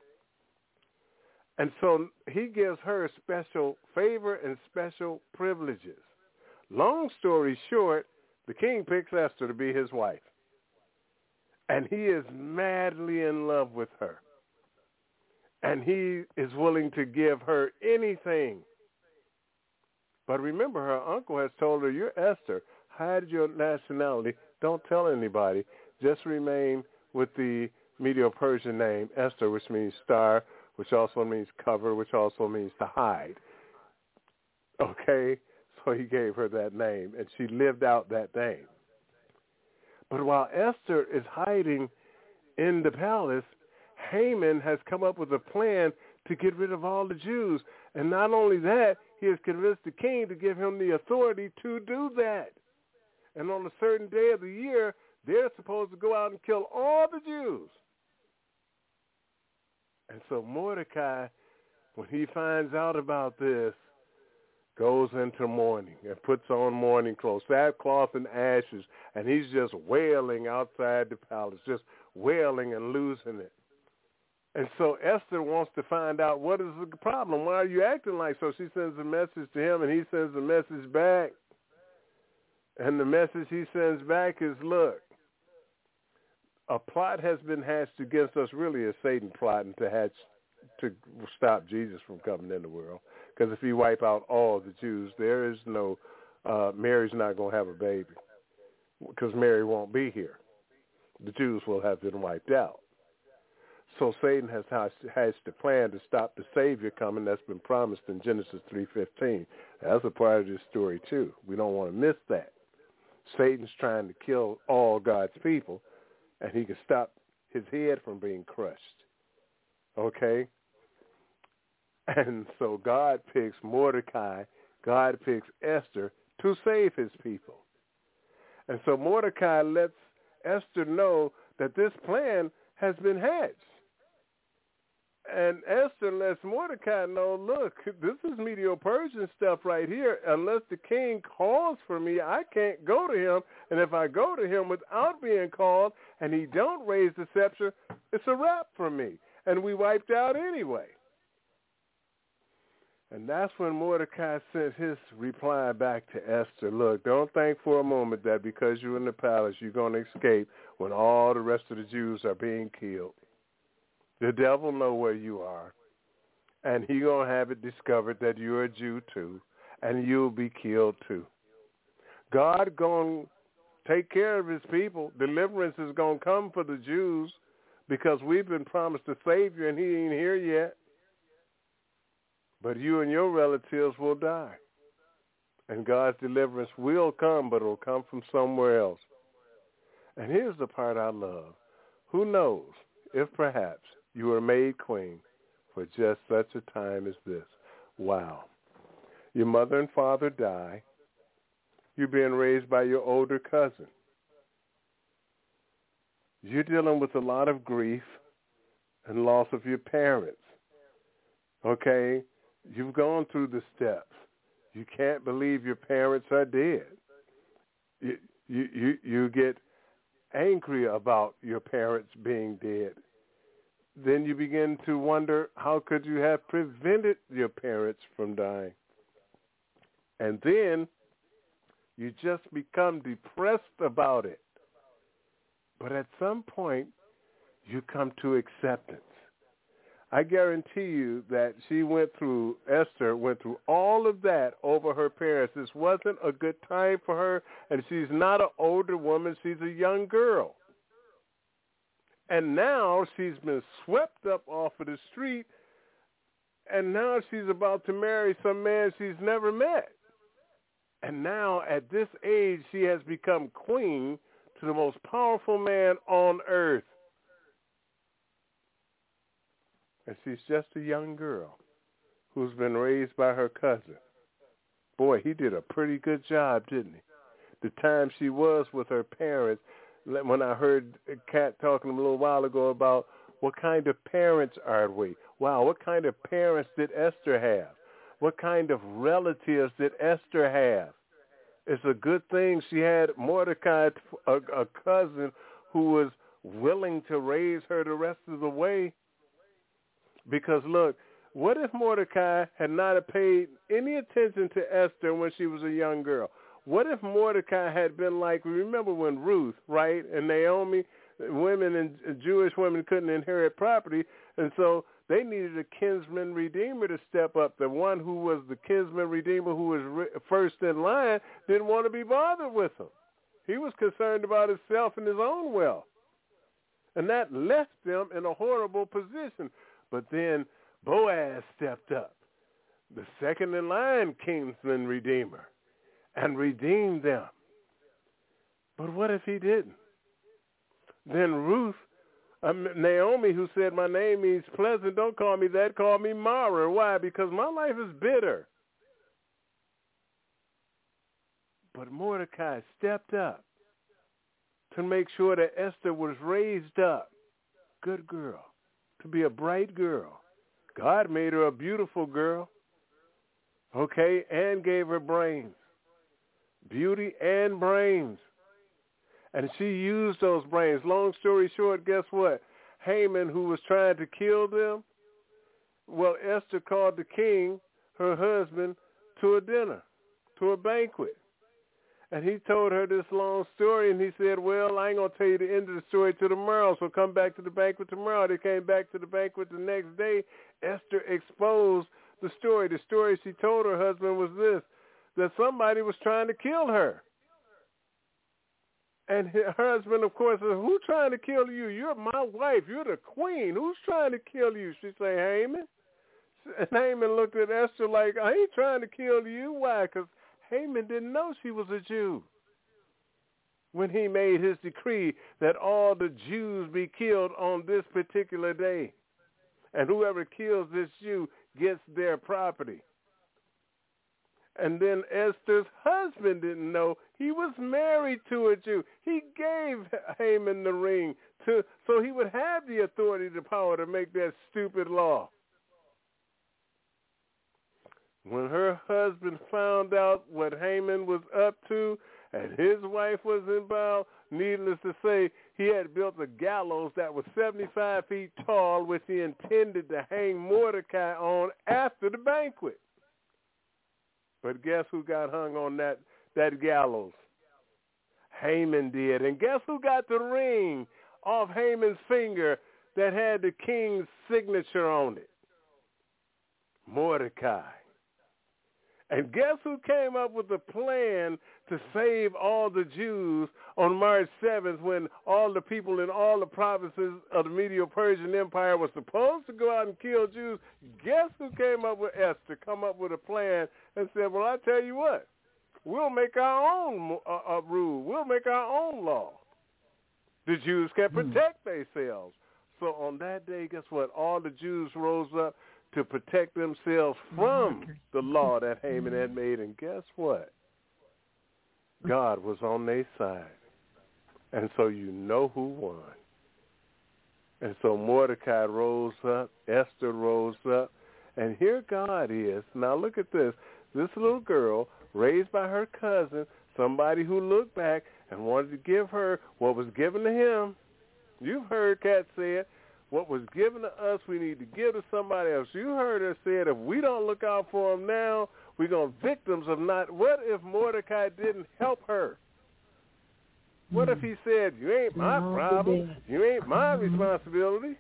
And so he gives her special favor and special privileges. Long story short, the king picks Esther to be his wife, and he is madly in love with her. And he is willing to give her anything. But remember, her uncle has told her, you're Esther. Hide your nationality. Don't tell anybody. Just remain with the Medo-Persian name, Esther, which means star, which also means cover, which also means to hide. Okay? So he gave her that name, and she lived out that name. But while Esther is hiding in the palace, Haman has come up with a plan to get rid of all the Jews. And not only that, he has convinced the king to give him the authority to do that. And on a certain day of the year, they're supposed to go out and kill all the Jews. And so Mordecai, when he finds out about this, goes into mourning and puts on mourning clothes, sackcloth and ashes, and he's just wailing outside the palace, just wailing and losing it. And so Esther wants to find out, what is the problem? Why are you acting like so? She sends a message to him, and he sends a message back. And the message he sends back is, look, a plot has been hatched against us, really a Satan plotting to hatch to stop Jesus from coming in the world. Because if you wipe out all the Jews, there is no, uh, Mary's not going to have a baby, because Mary won't be here. The Jews will have been wiped out. So Satan has hatched a plan to stop the Savior coming that's been promised in Genesis three fifteen. That's a part of this story, too. We don't want to miss that. Satan's trying to kill all God's people, and he can stop his head from being crushed. Okay? And so God picks Mordecai, God picks Esther to save his people. And so Mordecai lets Esther know that this plan has been hatched. And Esther lets Mordecai know, look, this is Medo-Persian stuff right here. Unless the king calls for me, I can't go to him. And if I go to him without being called and he don't raise the scepter, it's a wrap for me. And we wiped out anyway. And that's when Mordecai sent his reply back to Esther. Look, don't think for a moment that because you're in the palace, you're going to escape when all the rest of the Jews are being killed. The devil know where you are, and he going to have it discovered that you're a Jew too, and you'll be killed too. God going to take care of his people. Deliverance is going to come for the Jews because we've been promised a Savior, and he ain't here yet. But you and your relatives will die, and God's deliverance will come, but it will come from somewhere else. And here's the part I love. Who knows? if perhaps you were made queen for just such a time as this. Wow. Your mother and father die. You're being raised by your older cousin. You're dealing with a lot of grief and loss of your parents. Okay? You've gone through the steps. You can't believe your parents are dead. You, you, you, you get angry about your parents being dead. Then you begin to wonder, how could you have prevented your parents from dying? And then you just become depressed about it. But at some point, you come to acceptance. I guarantee you that she went through, Esther went through all of that over her parents. This wasn't a good time for her, and she's not an older woman. She's a young girl. And now she's been swept up off of the street, and now she's about to marry some man she's never met. And now at this age, she has become queen to the most powerful man on earth. And she's just a young girl who's been raised by her cousin. Boy, he did a pretty good job, didn't he? The time she was with her parents, when I heard Kat talking a little while ago about what kind of parents are we? Wow, what kind of parents did Esther have? What kind of relatives did Esther have? It's a good thing she had Mordecai, a, a cousin, who was willing to raise her the rest of the way. Because, look, what if Mordecai had not paid any attention to Esther when she was a young girl? What if Mordecai had been like, remember when Ruth, right, and Naomi, women and Jewish women couldn't inherit property, and so they needed a kinsman redeemer to step up. The one who was the kinsman redeemer who was re- first in line didn't want to be bothered with him. He was concerned about himself and his own wealth. And that left them in a horrible position. But then Boaz stepped up, the second in line kinsman redeemer, and redeemed them. But what if he didn't? Then Ruth, um, Naomi, who said, my name means pleasant, don't call me that, call me Mara. Why? Because my life is bitter. But Mordecai stepped up to make sure that Esther was raised up. Good girl. To be a bright girl. God made her a beautiful girl. Okay? And gave her brains. Beauty and brains. And she used those brains. Long story short, guess what? Haman, who was trying to kill them, well, Esther called the king, her husband, to a dinner, to a banquet. And he told her this long story, and he said, well, I ain't going to tell you the end of the story till tomorrow, so come back to the banquet tomorrow. They came back to the banquet the next day. Esther exposed the story. The story she told her husband was this, that somebody was trying to kill her. And her husband, of course, said, who's trying to kill you? You're my wife. You're the queen. Who's trying to kill you? She said, Haman. And Haman looked at Esther like, I ain't trying to kill you. Why? Because Haman didn't know she was a Jew when he made his decree that all the Jews be killed on this particular day. And whoever kills this Jew gets their property. And then Esther's husband didn't know he was married to a Jew. He gave Haman the ring to, so he would have the authority, the power to make that stupid law. When her husband found out what Haman was up to and his wife was involved, needless to say, he had built a gallows that was seventy-five feet tall, which he intended to hang Mordecai on after the banquet. But guess who got hung on that, that gallows? Haman did. And guess who got the ring off Haman's finger that had the king's signature on it? Mordecai. And guess who came up with the plan to save all the Jews on March seventh when all the people in all the provinces of the Medo-Persian Empire were supposed to go out and kill Jews? Guess who came up with Esther, come up with a plan and said, well, I tell you what, we'll make our own uh, uh, rule. We'll make our own law. The Jews can protect themselves. so on that day, guess what? All the Jews rose up to protect themselves from the law that Haman had made. And guess what? God was on their side. And so you know who won. And so Mordecai rose up, Esther rose up, and here God is. Now look at this. This little girl, raised by her cousin, somebody who looked back and wanted to give her what was given to him. You've heard Kat say it. What was given to us, we need to give to somebody else. You heard her say it. If we don't look out for them now, we're going to victims of not. What if Mordecai didn't help her? What if he said, you ain't my problem, you ain't my responsibility?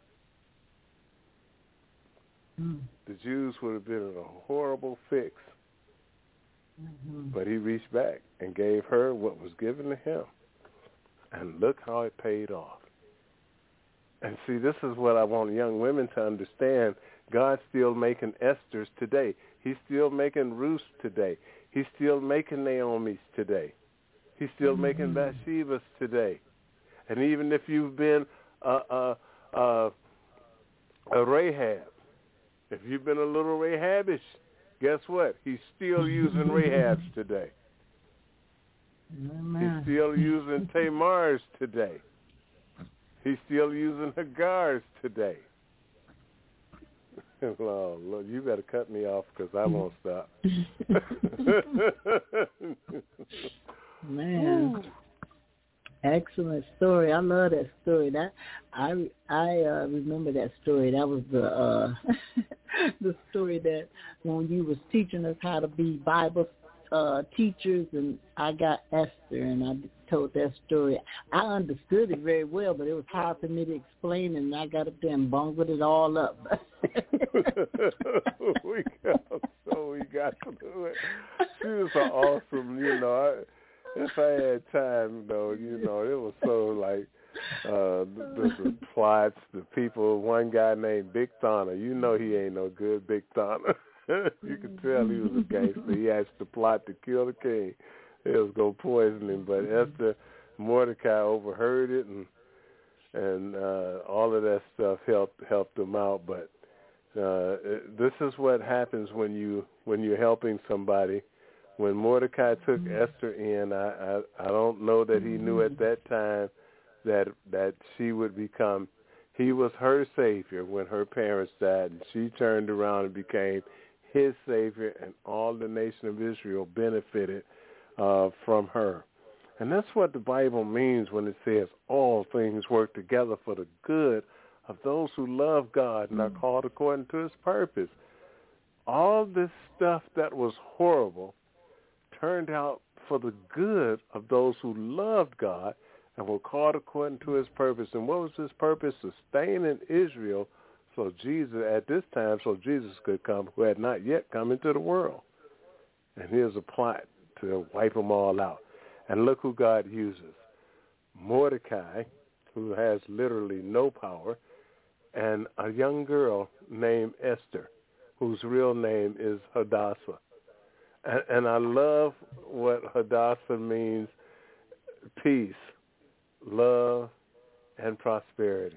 The Jews would have been in a horrible fix. Mm-hmm. But he reached back and gave her what was given to him. And look how it paid off. And see, this is what I want young women to understand. God's still making Esthers today. He's still making Ruths today. He's still making Naomi's today. He's still mm-hmm. making Bathsheba's today. And even if you've been a, a, a, a Rahab, if you've been a little Rahabish, guess what? He's still using Rahabs today. Amen. He's still using Tamars today. He's still using Hagars today. Oh, Lord, you better cut me off because I won't stop. Man, excellent story. I love that story. That I I uh, remember that story. That was the uh, the story that when you was teaching us how to be Bible uh, teachers, and I got Esther, and I told that story. I understood it very well, but it was hard for me to explain, and I got up there and bungled it all up. we got so we got to do it. She was so awesome, you know. I, if I had time, though, you know, it was so like uh, the, the plots, the people. One guy named Big Thana. You know he ain't no good, Big Thana. You could tell he was a gangster. He had to plot to kill the king. It was going to poison him. But Esther, Mordecai overheard it, and and uh, all of that stuff helped helped him out. But uh, it, this is what happens when you when you're helping somebody. When Mordecai took Esther in, I, I I don't know that he knew at that time that that she would become. He was her savior when her parents died, and she turned around and became his savior, and all the nation of Israel benefited uh, from her. And that's what the Bible means when it says all things work together for the good of those who love God and are called according to his purpose. All this stuff that was horrible turned out for the good of those who loved God and were called according to his purpose. And what was his purpose? Sustaining Israel so Jesus, at this time, so Jesus could come, who had not yet come into the world. And here's a plot to wipe them all out. And look who God uses. Mordecai, who has literally no power, and a young girl named Esther, whose real name is Hadassah. And, and I love what Hadassah means: peace, love, and prosperity.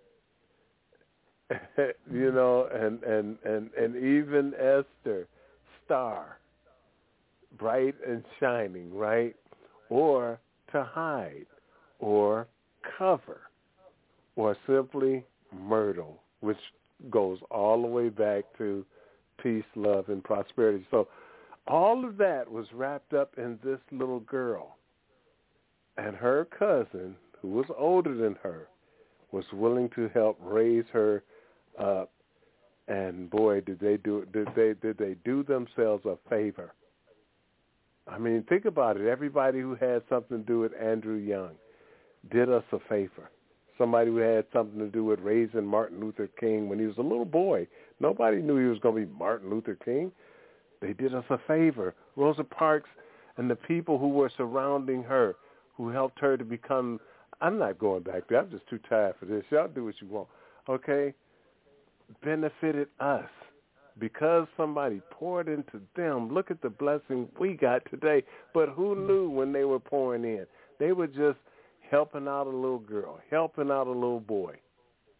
You know, and, and, and, and even Esther, star, bright and shining, right? Or to hide, or cover, or simply myrtle, which goes all the way back to peace, love, and prosperity. So all of that was wrapped up in this little girl. And her cousin, who was older than her, was willing to help raise her up. And boy, did they do did they did they do themselves a favor. I mean, think about it. Everybody who had something to do with Andrew Young did us a favor. Somebody who had something to do with raising Martin Luther King when he was a little boy. Nobody knew he was going to be Martin Luther King. They did us a favor. Rosa Parks and the people who were surrounding her, who helped her to become, I'm not going back there. I'm just too tired for this. Y'all do what you want. Okay? Benefited us. Because somebody poured into them, look at the blessing we got today. But who knew when they were pouring in? They were just helping out a little girl, helping out a little boy.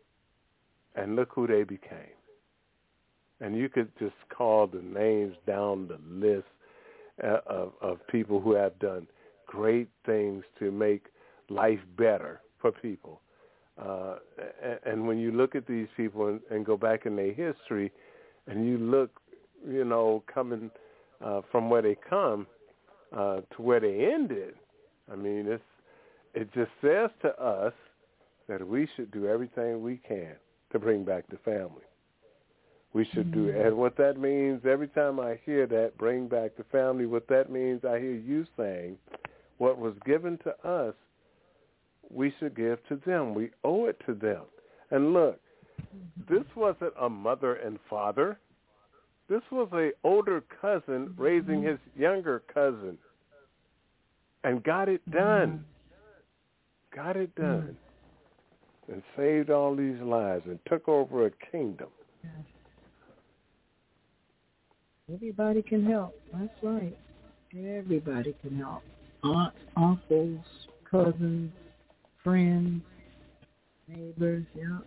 And look who they became. And you could just call the names down the list uh, of, of people who have done great things to make life better for people. Uh, and, and when you look at these people and, and go back in their history, and you look, you know, coming uh, from where they come uh, to where they ended, I mean, it's, it just says to us that we should do everything we can to bring back the family. We should do it. And what that means, every time I hear that, bring back the family, what that means, I hear you saying, what was given to us, we should give to them. We owe it to them. And look, this wasn't a mother and father. This was an older cousin raising his younger cousin and got it done. Got it done. And saved all these lives and took over a kingdom. Everybody can help. That's right. Everybody can help. Aunts, uncles, cousins, friends, neighbors, yeah.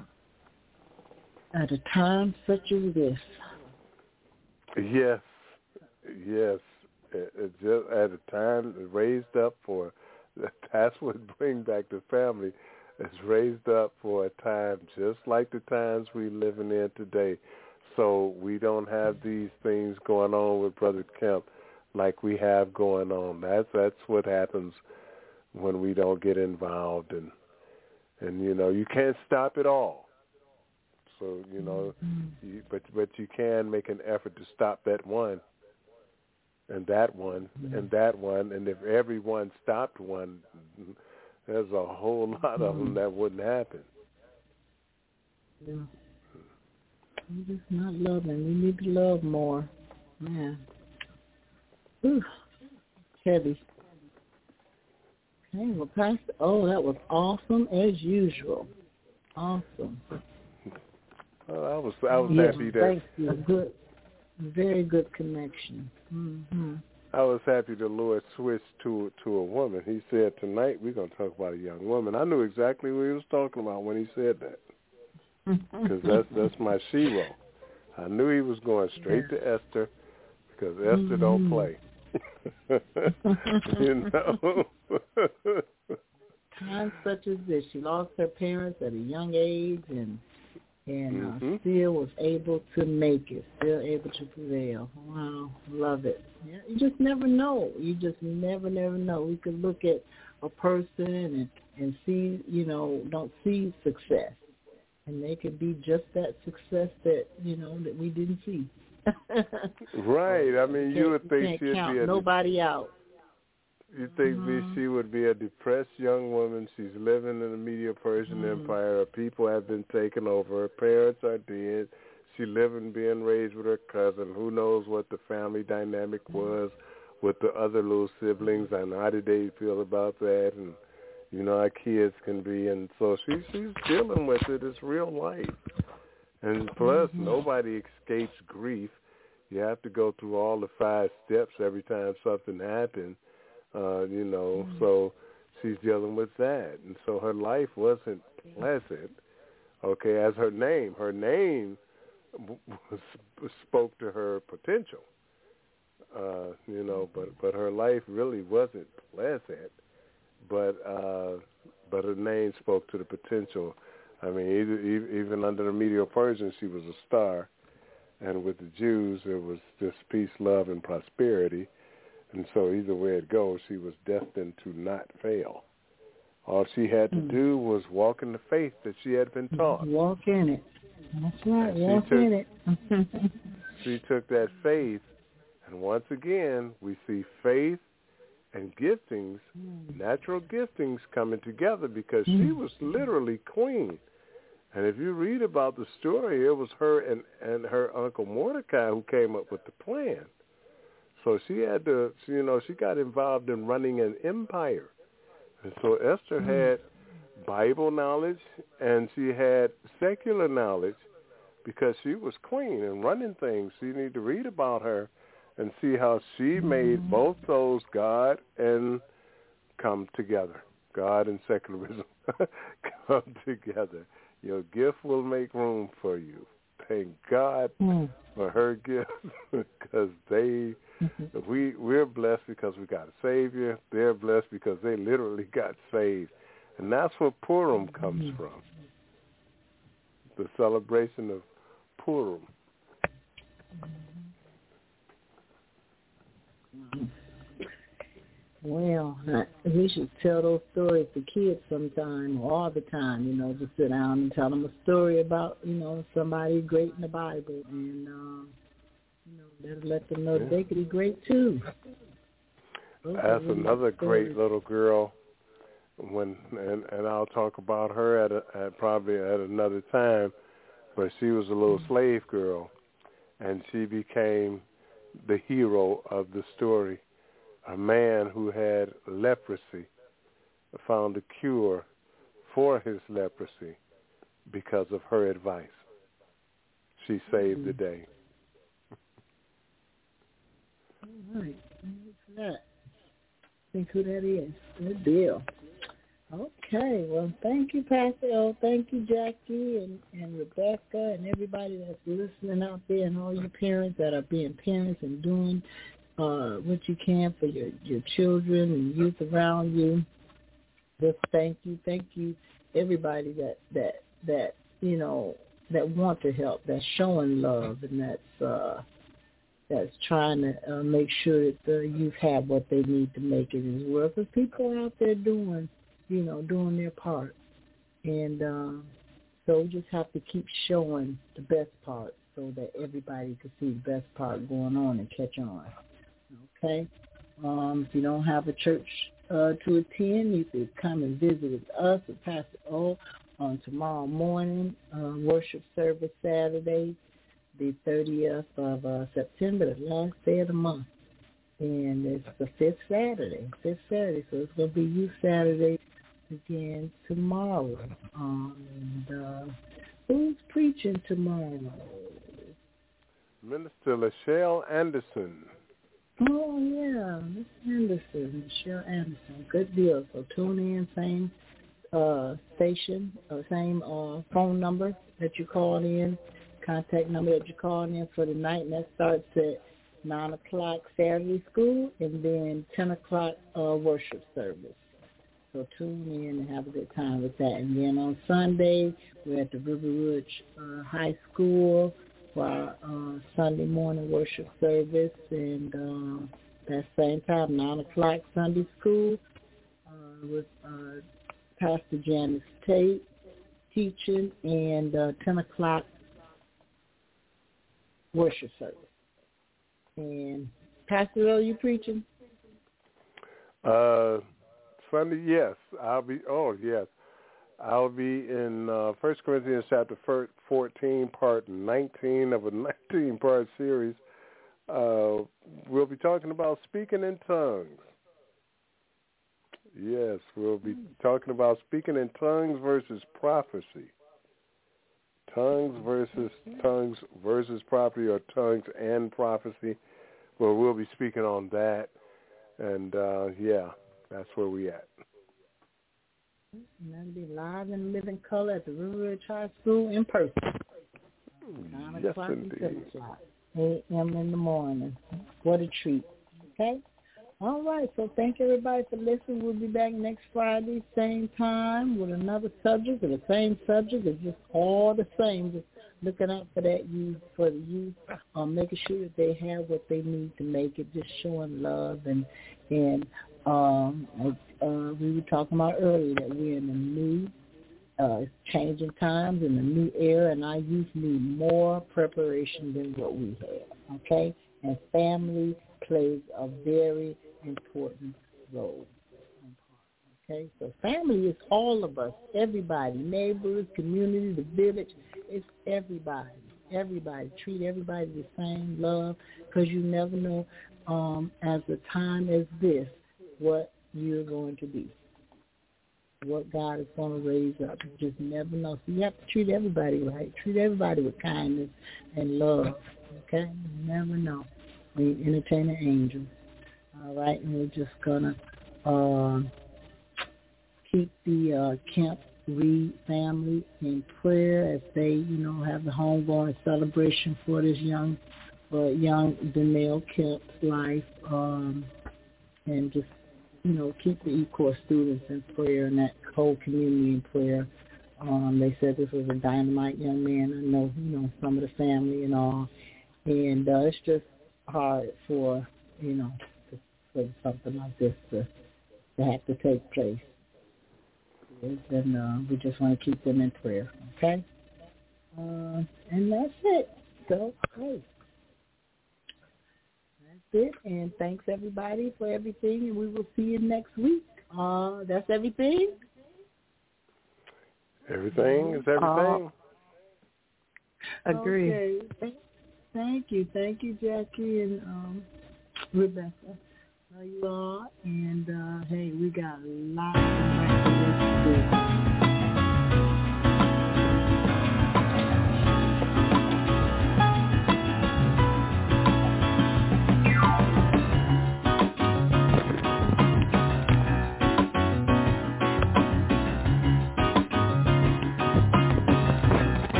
At a time such as this. Yes, yes. It, it just at a time raised up for, that's what Bring Back the Family is raised up for a time just like the times we're living in today. So we don't have these things going on with Brother Kemp like we have going on. That's that's what happens when we don't get involved, and and you know you can't stop it all. So you know, you, but but you can make an effort to stop that one, and that one, and that one, and if everyone stopped one, there's a whole lot of them that wouldn't happen. Yeah. We're just not loving. We need to love more. Man. Ooh. Heavy. Okay, well, Pastor, oh, that was awesome as usual. Awesome. Well, I was I was yes, happy that thank you. Good, very good connection. Mm-hmm. I was happy the Lord switched to to a woman. He said, tonight we're going to talk about a young woman. I knew exactly what he was talking about when he said that. Because that's, that's my shero. I knew he was going straight to Esther because Esther mm-hmm. don't play. You know? Times such as this. She lost her parents at a young age and and mm-hmm. uh, still was able to make it, still able to prevail. Wow, love it. Yeah, you just never know. You just never, never know. We could look at a person and, and see, you know, don't see success. And they could be just that success that, you know, that we didn't see. Right. I mean, you would think she'd count be a nobody out. You think mm-hmm. she would be a depressed young woman. She's living in the Medo-Persian mm-hmm. Empire. Her people have been taken over. Her parents are dead. She living, being raised with her cousin. Who knows what the family dynamic was with the other little siblings and how did they feel about that, and you know how kids can be. And so she, she's dealing with it. It's real life. And plus, mm-hmm. nobody escapes grief. You have to go through all the five steps every time something happens. Uh, you know, mm-hmm. so she's dealing with that. And so her life wasn't pleasant, okay, as her name. Her name was, spoke to her potential, uh, you know, but, but her life really wasn't pleasant, but uh, but her name spoke to the potential. I mean, even, even under the Medo-Persians, she was a star, and with the Jews, it was just peace, love, and prosperity. And so either way it goes, she was destined to not fail. All she had to do was walk in the faith that she had been taught. Walk in it. That's right, and walk took, in it. She took that faith, and once again, we see faith and giftings, mm. natural giftings coming together because mm. she was literally queen. And if you read about the story, it was her and, and her uncle Mordecai who came up with the plan. So she had to, you know, she got involved in running an empire. And so Esther had Bible knowledge and she had secular knowledge because she was queen and running things. So you need to read about her and see how she made both those, God and come together. God and secularism come together. Your gift will make room for you. Thank God mm. for her gift, because they, mm-hmm. we, we're blessed because we got a Savior. They're blessed because they literally got saved. And that's where Purim comes mm-hmm. from, the celebration of Purim. Mm-hmm. Well, we should tell those stories to kids sometime, or all the time, you know, just sit down and tell them a story about, you know, somebody great in the Bible, and, um, you know, that'll let them know yeah. that they could be great, too. That's another great little girl, when, and, and I'll talk about her at, a, at probably at another time, but she was a little mm-hmm. slave girl, and she became the hero of the story. A man who had leprosy found a cure for his leprosy because of her advice. She saved mm-hmm. the day. All right. Who's that? Think who that is. Good deal. Okay. Well, thank you, Pastor O. Thank you, Jackie and, and Rebecca and everybody that's listening out there, and all your parents that are being parents and doing Uh, what you can for your, your children and youth around you. Just thank you. Thank you, everybody that, that, that you know, that want to help, that's showing love, and that's, uh, that's trying to uh, make sure that the youth have what they need to make it as well. Because people are out there doing, you know, doing their part. And um, so we just have to keep showing the best part so that everybody can see the best part going on and catch on. Okay. Um, if you don't have a church uh, to attend, you could come and visit with us at Pastor O on tomorrow morning, uh, worship service Saturday, the thirtieth of uh, September, the last day of the month. And it's the fifth Saturday, fifth Saturday, so it's going to be Youth Saturday again tomorrow. Um, and uh, who's preaching tomorrow? Minister Lachelle Anderson. Oh, yeah, Miss Anderson, Michelle Anderson. Good deal. So tune in, same uh, station, or same uh, phone number that you called in, contact number that you called in for the night, and that starts at nine o'clock Saturday school, and then ten o'clock uh, worship service. So tune in and have a good time with that. And then on Sunday, we're at the River Ridge uh, High School for our uh, Sunday morning worship service, and uh, that same time, nine o'clock Sunday school uh, with uh, Pastor Janice Tate teaching, and uh, ten o'clock worship service. And Pastor O, you preaching? Uh, Sunday, yes. I'll be, oh, yes. I'll be in uh, First Corinthians chapter fourteen, part nineteen of a nineteen-part series. Uh, we'll be talking about speaking in tongues. Yes, we'll be talking about speaking in tongues versus prophecy. Tongues versus tongues versus prophecy, or tongues and prophecy. Well, we'll be speaking on that. And, uh, yeah, that's where we at. And that'll be live in living color at the River Ridge High School in person. nine yes, o'clock indeed. and ten o'clock, eight a.m. in the morning. What a treat. Okay? All right. So thank everybody for listening. We'll be back next Friday, same time, with another subject, or the same subject. It's just all the same. Just looking out for that youth, for the youth, um, making sure that they have what they need to make it, just showing love. And, and um, uh, we were talking about earlier that we're in a new, uh, changing times, in a new era, and our youth need more preparation than what we have, okay? And family plays a very important role. Okay, so family is all of us, everybody, neighbors, community, the village. It's everybody. Everybody. Treat everybody the same, love, because you never know um, as a time as this what you're going to be, what God is going to raise up. You just never know. So you have to treat everybody right. Treat everybody with kindness and love. Okay? You never know. We entertain an angel. All right? And we're just going to uh, keep the uh, camp Reed family in prayer as they, you know, have the homegoing celebration for this young, for young Danielle Kemp's life, um, and just, you know, keep the E-Course students in prayer and that whole community in prayer. Um, they said this was a dynamite young man. I know, you know, some of the family and all, and uh, it's just hard for, you know, to, for something like this to, to have to take place. And uh, we just want to keep them in prayer, okay? Uh, and that's it. So, hey, that's it. And thanks, everybody, for everything. And we will see you next week. Uh, that's everything? Everything is everything. Uh, agree. Okay. Thank, thank you. Thank you, Jackie and um, Rebecca. Love you all. And, uh, hey, we got a lot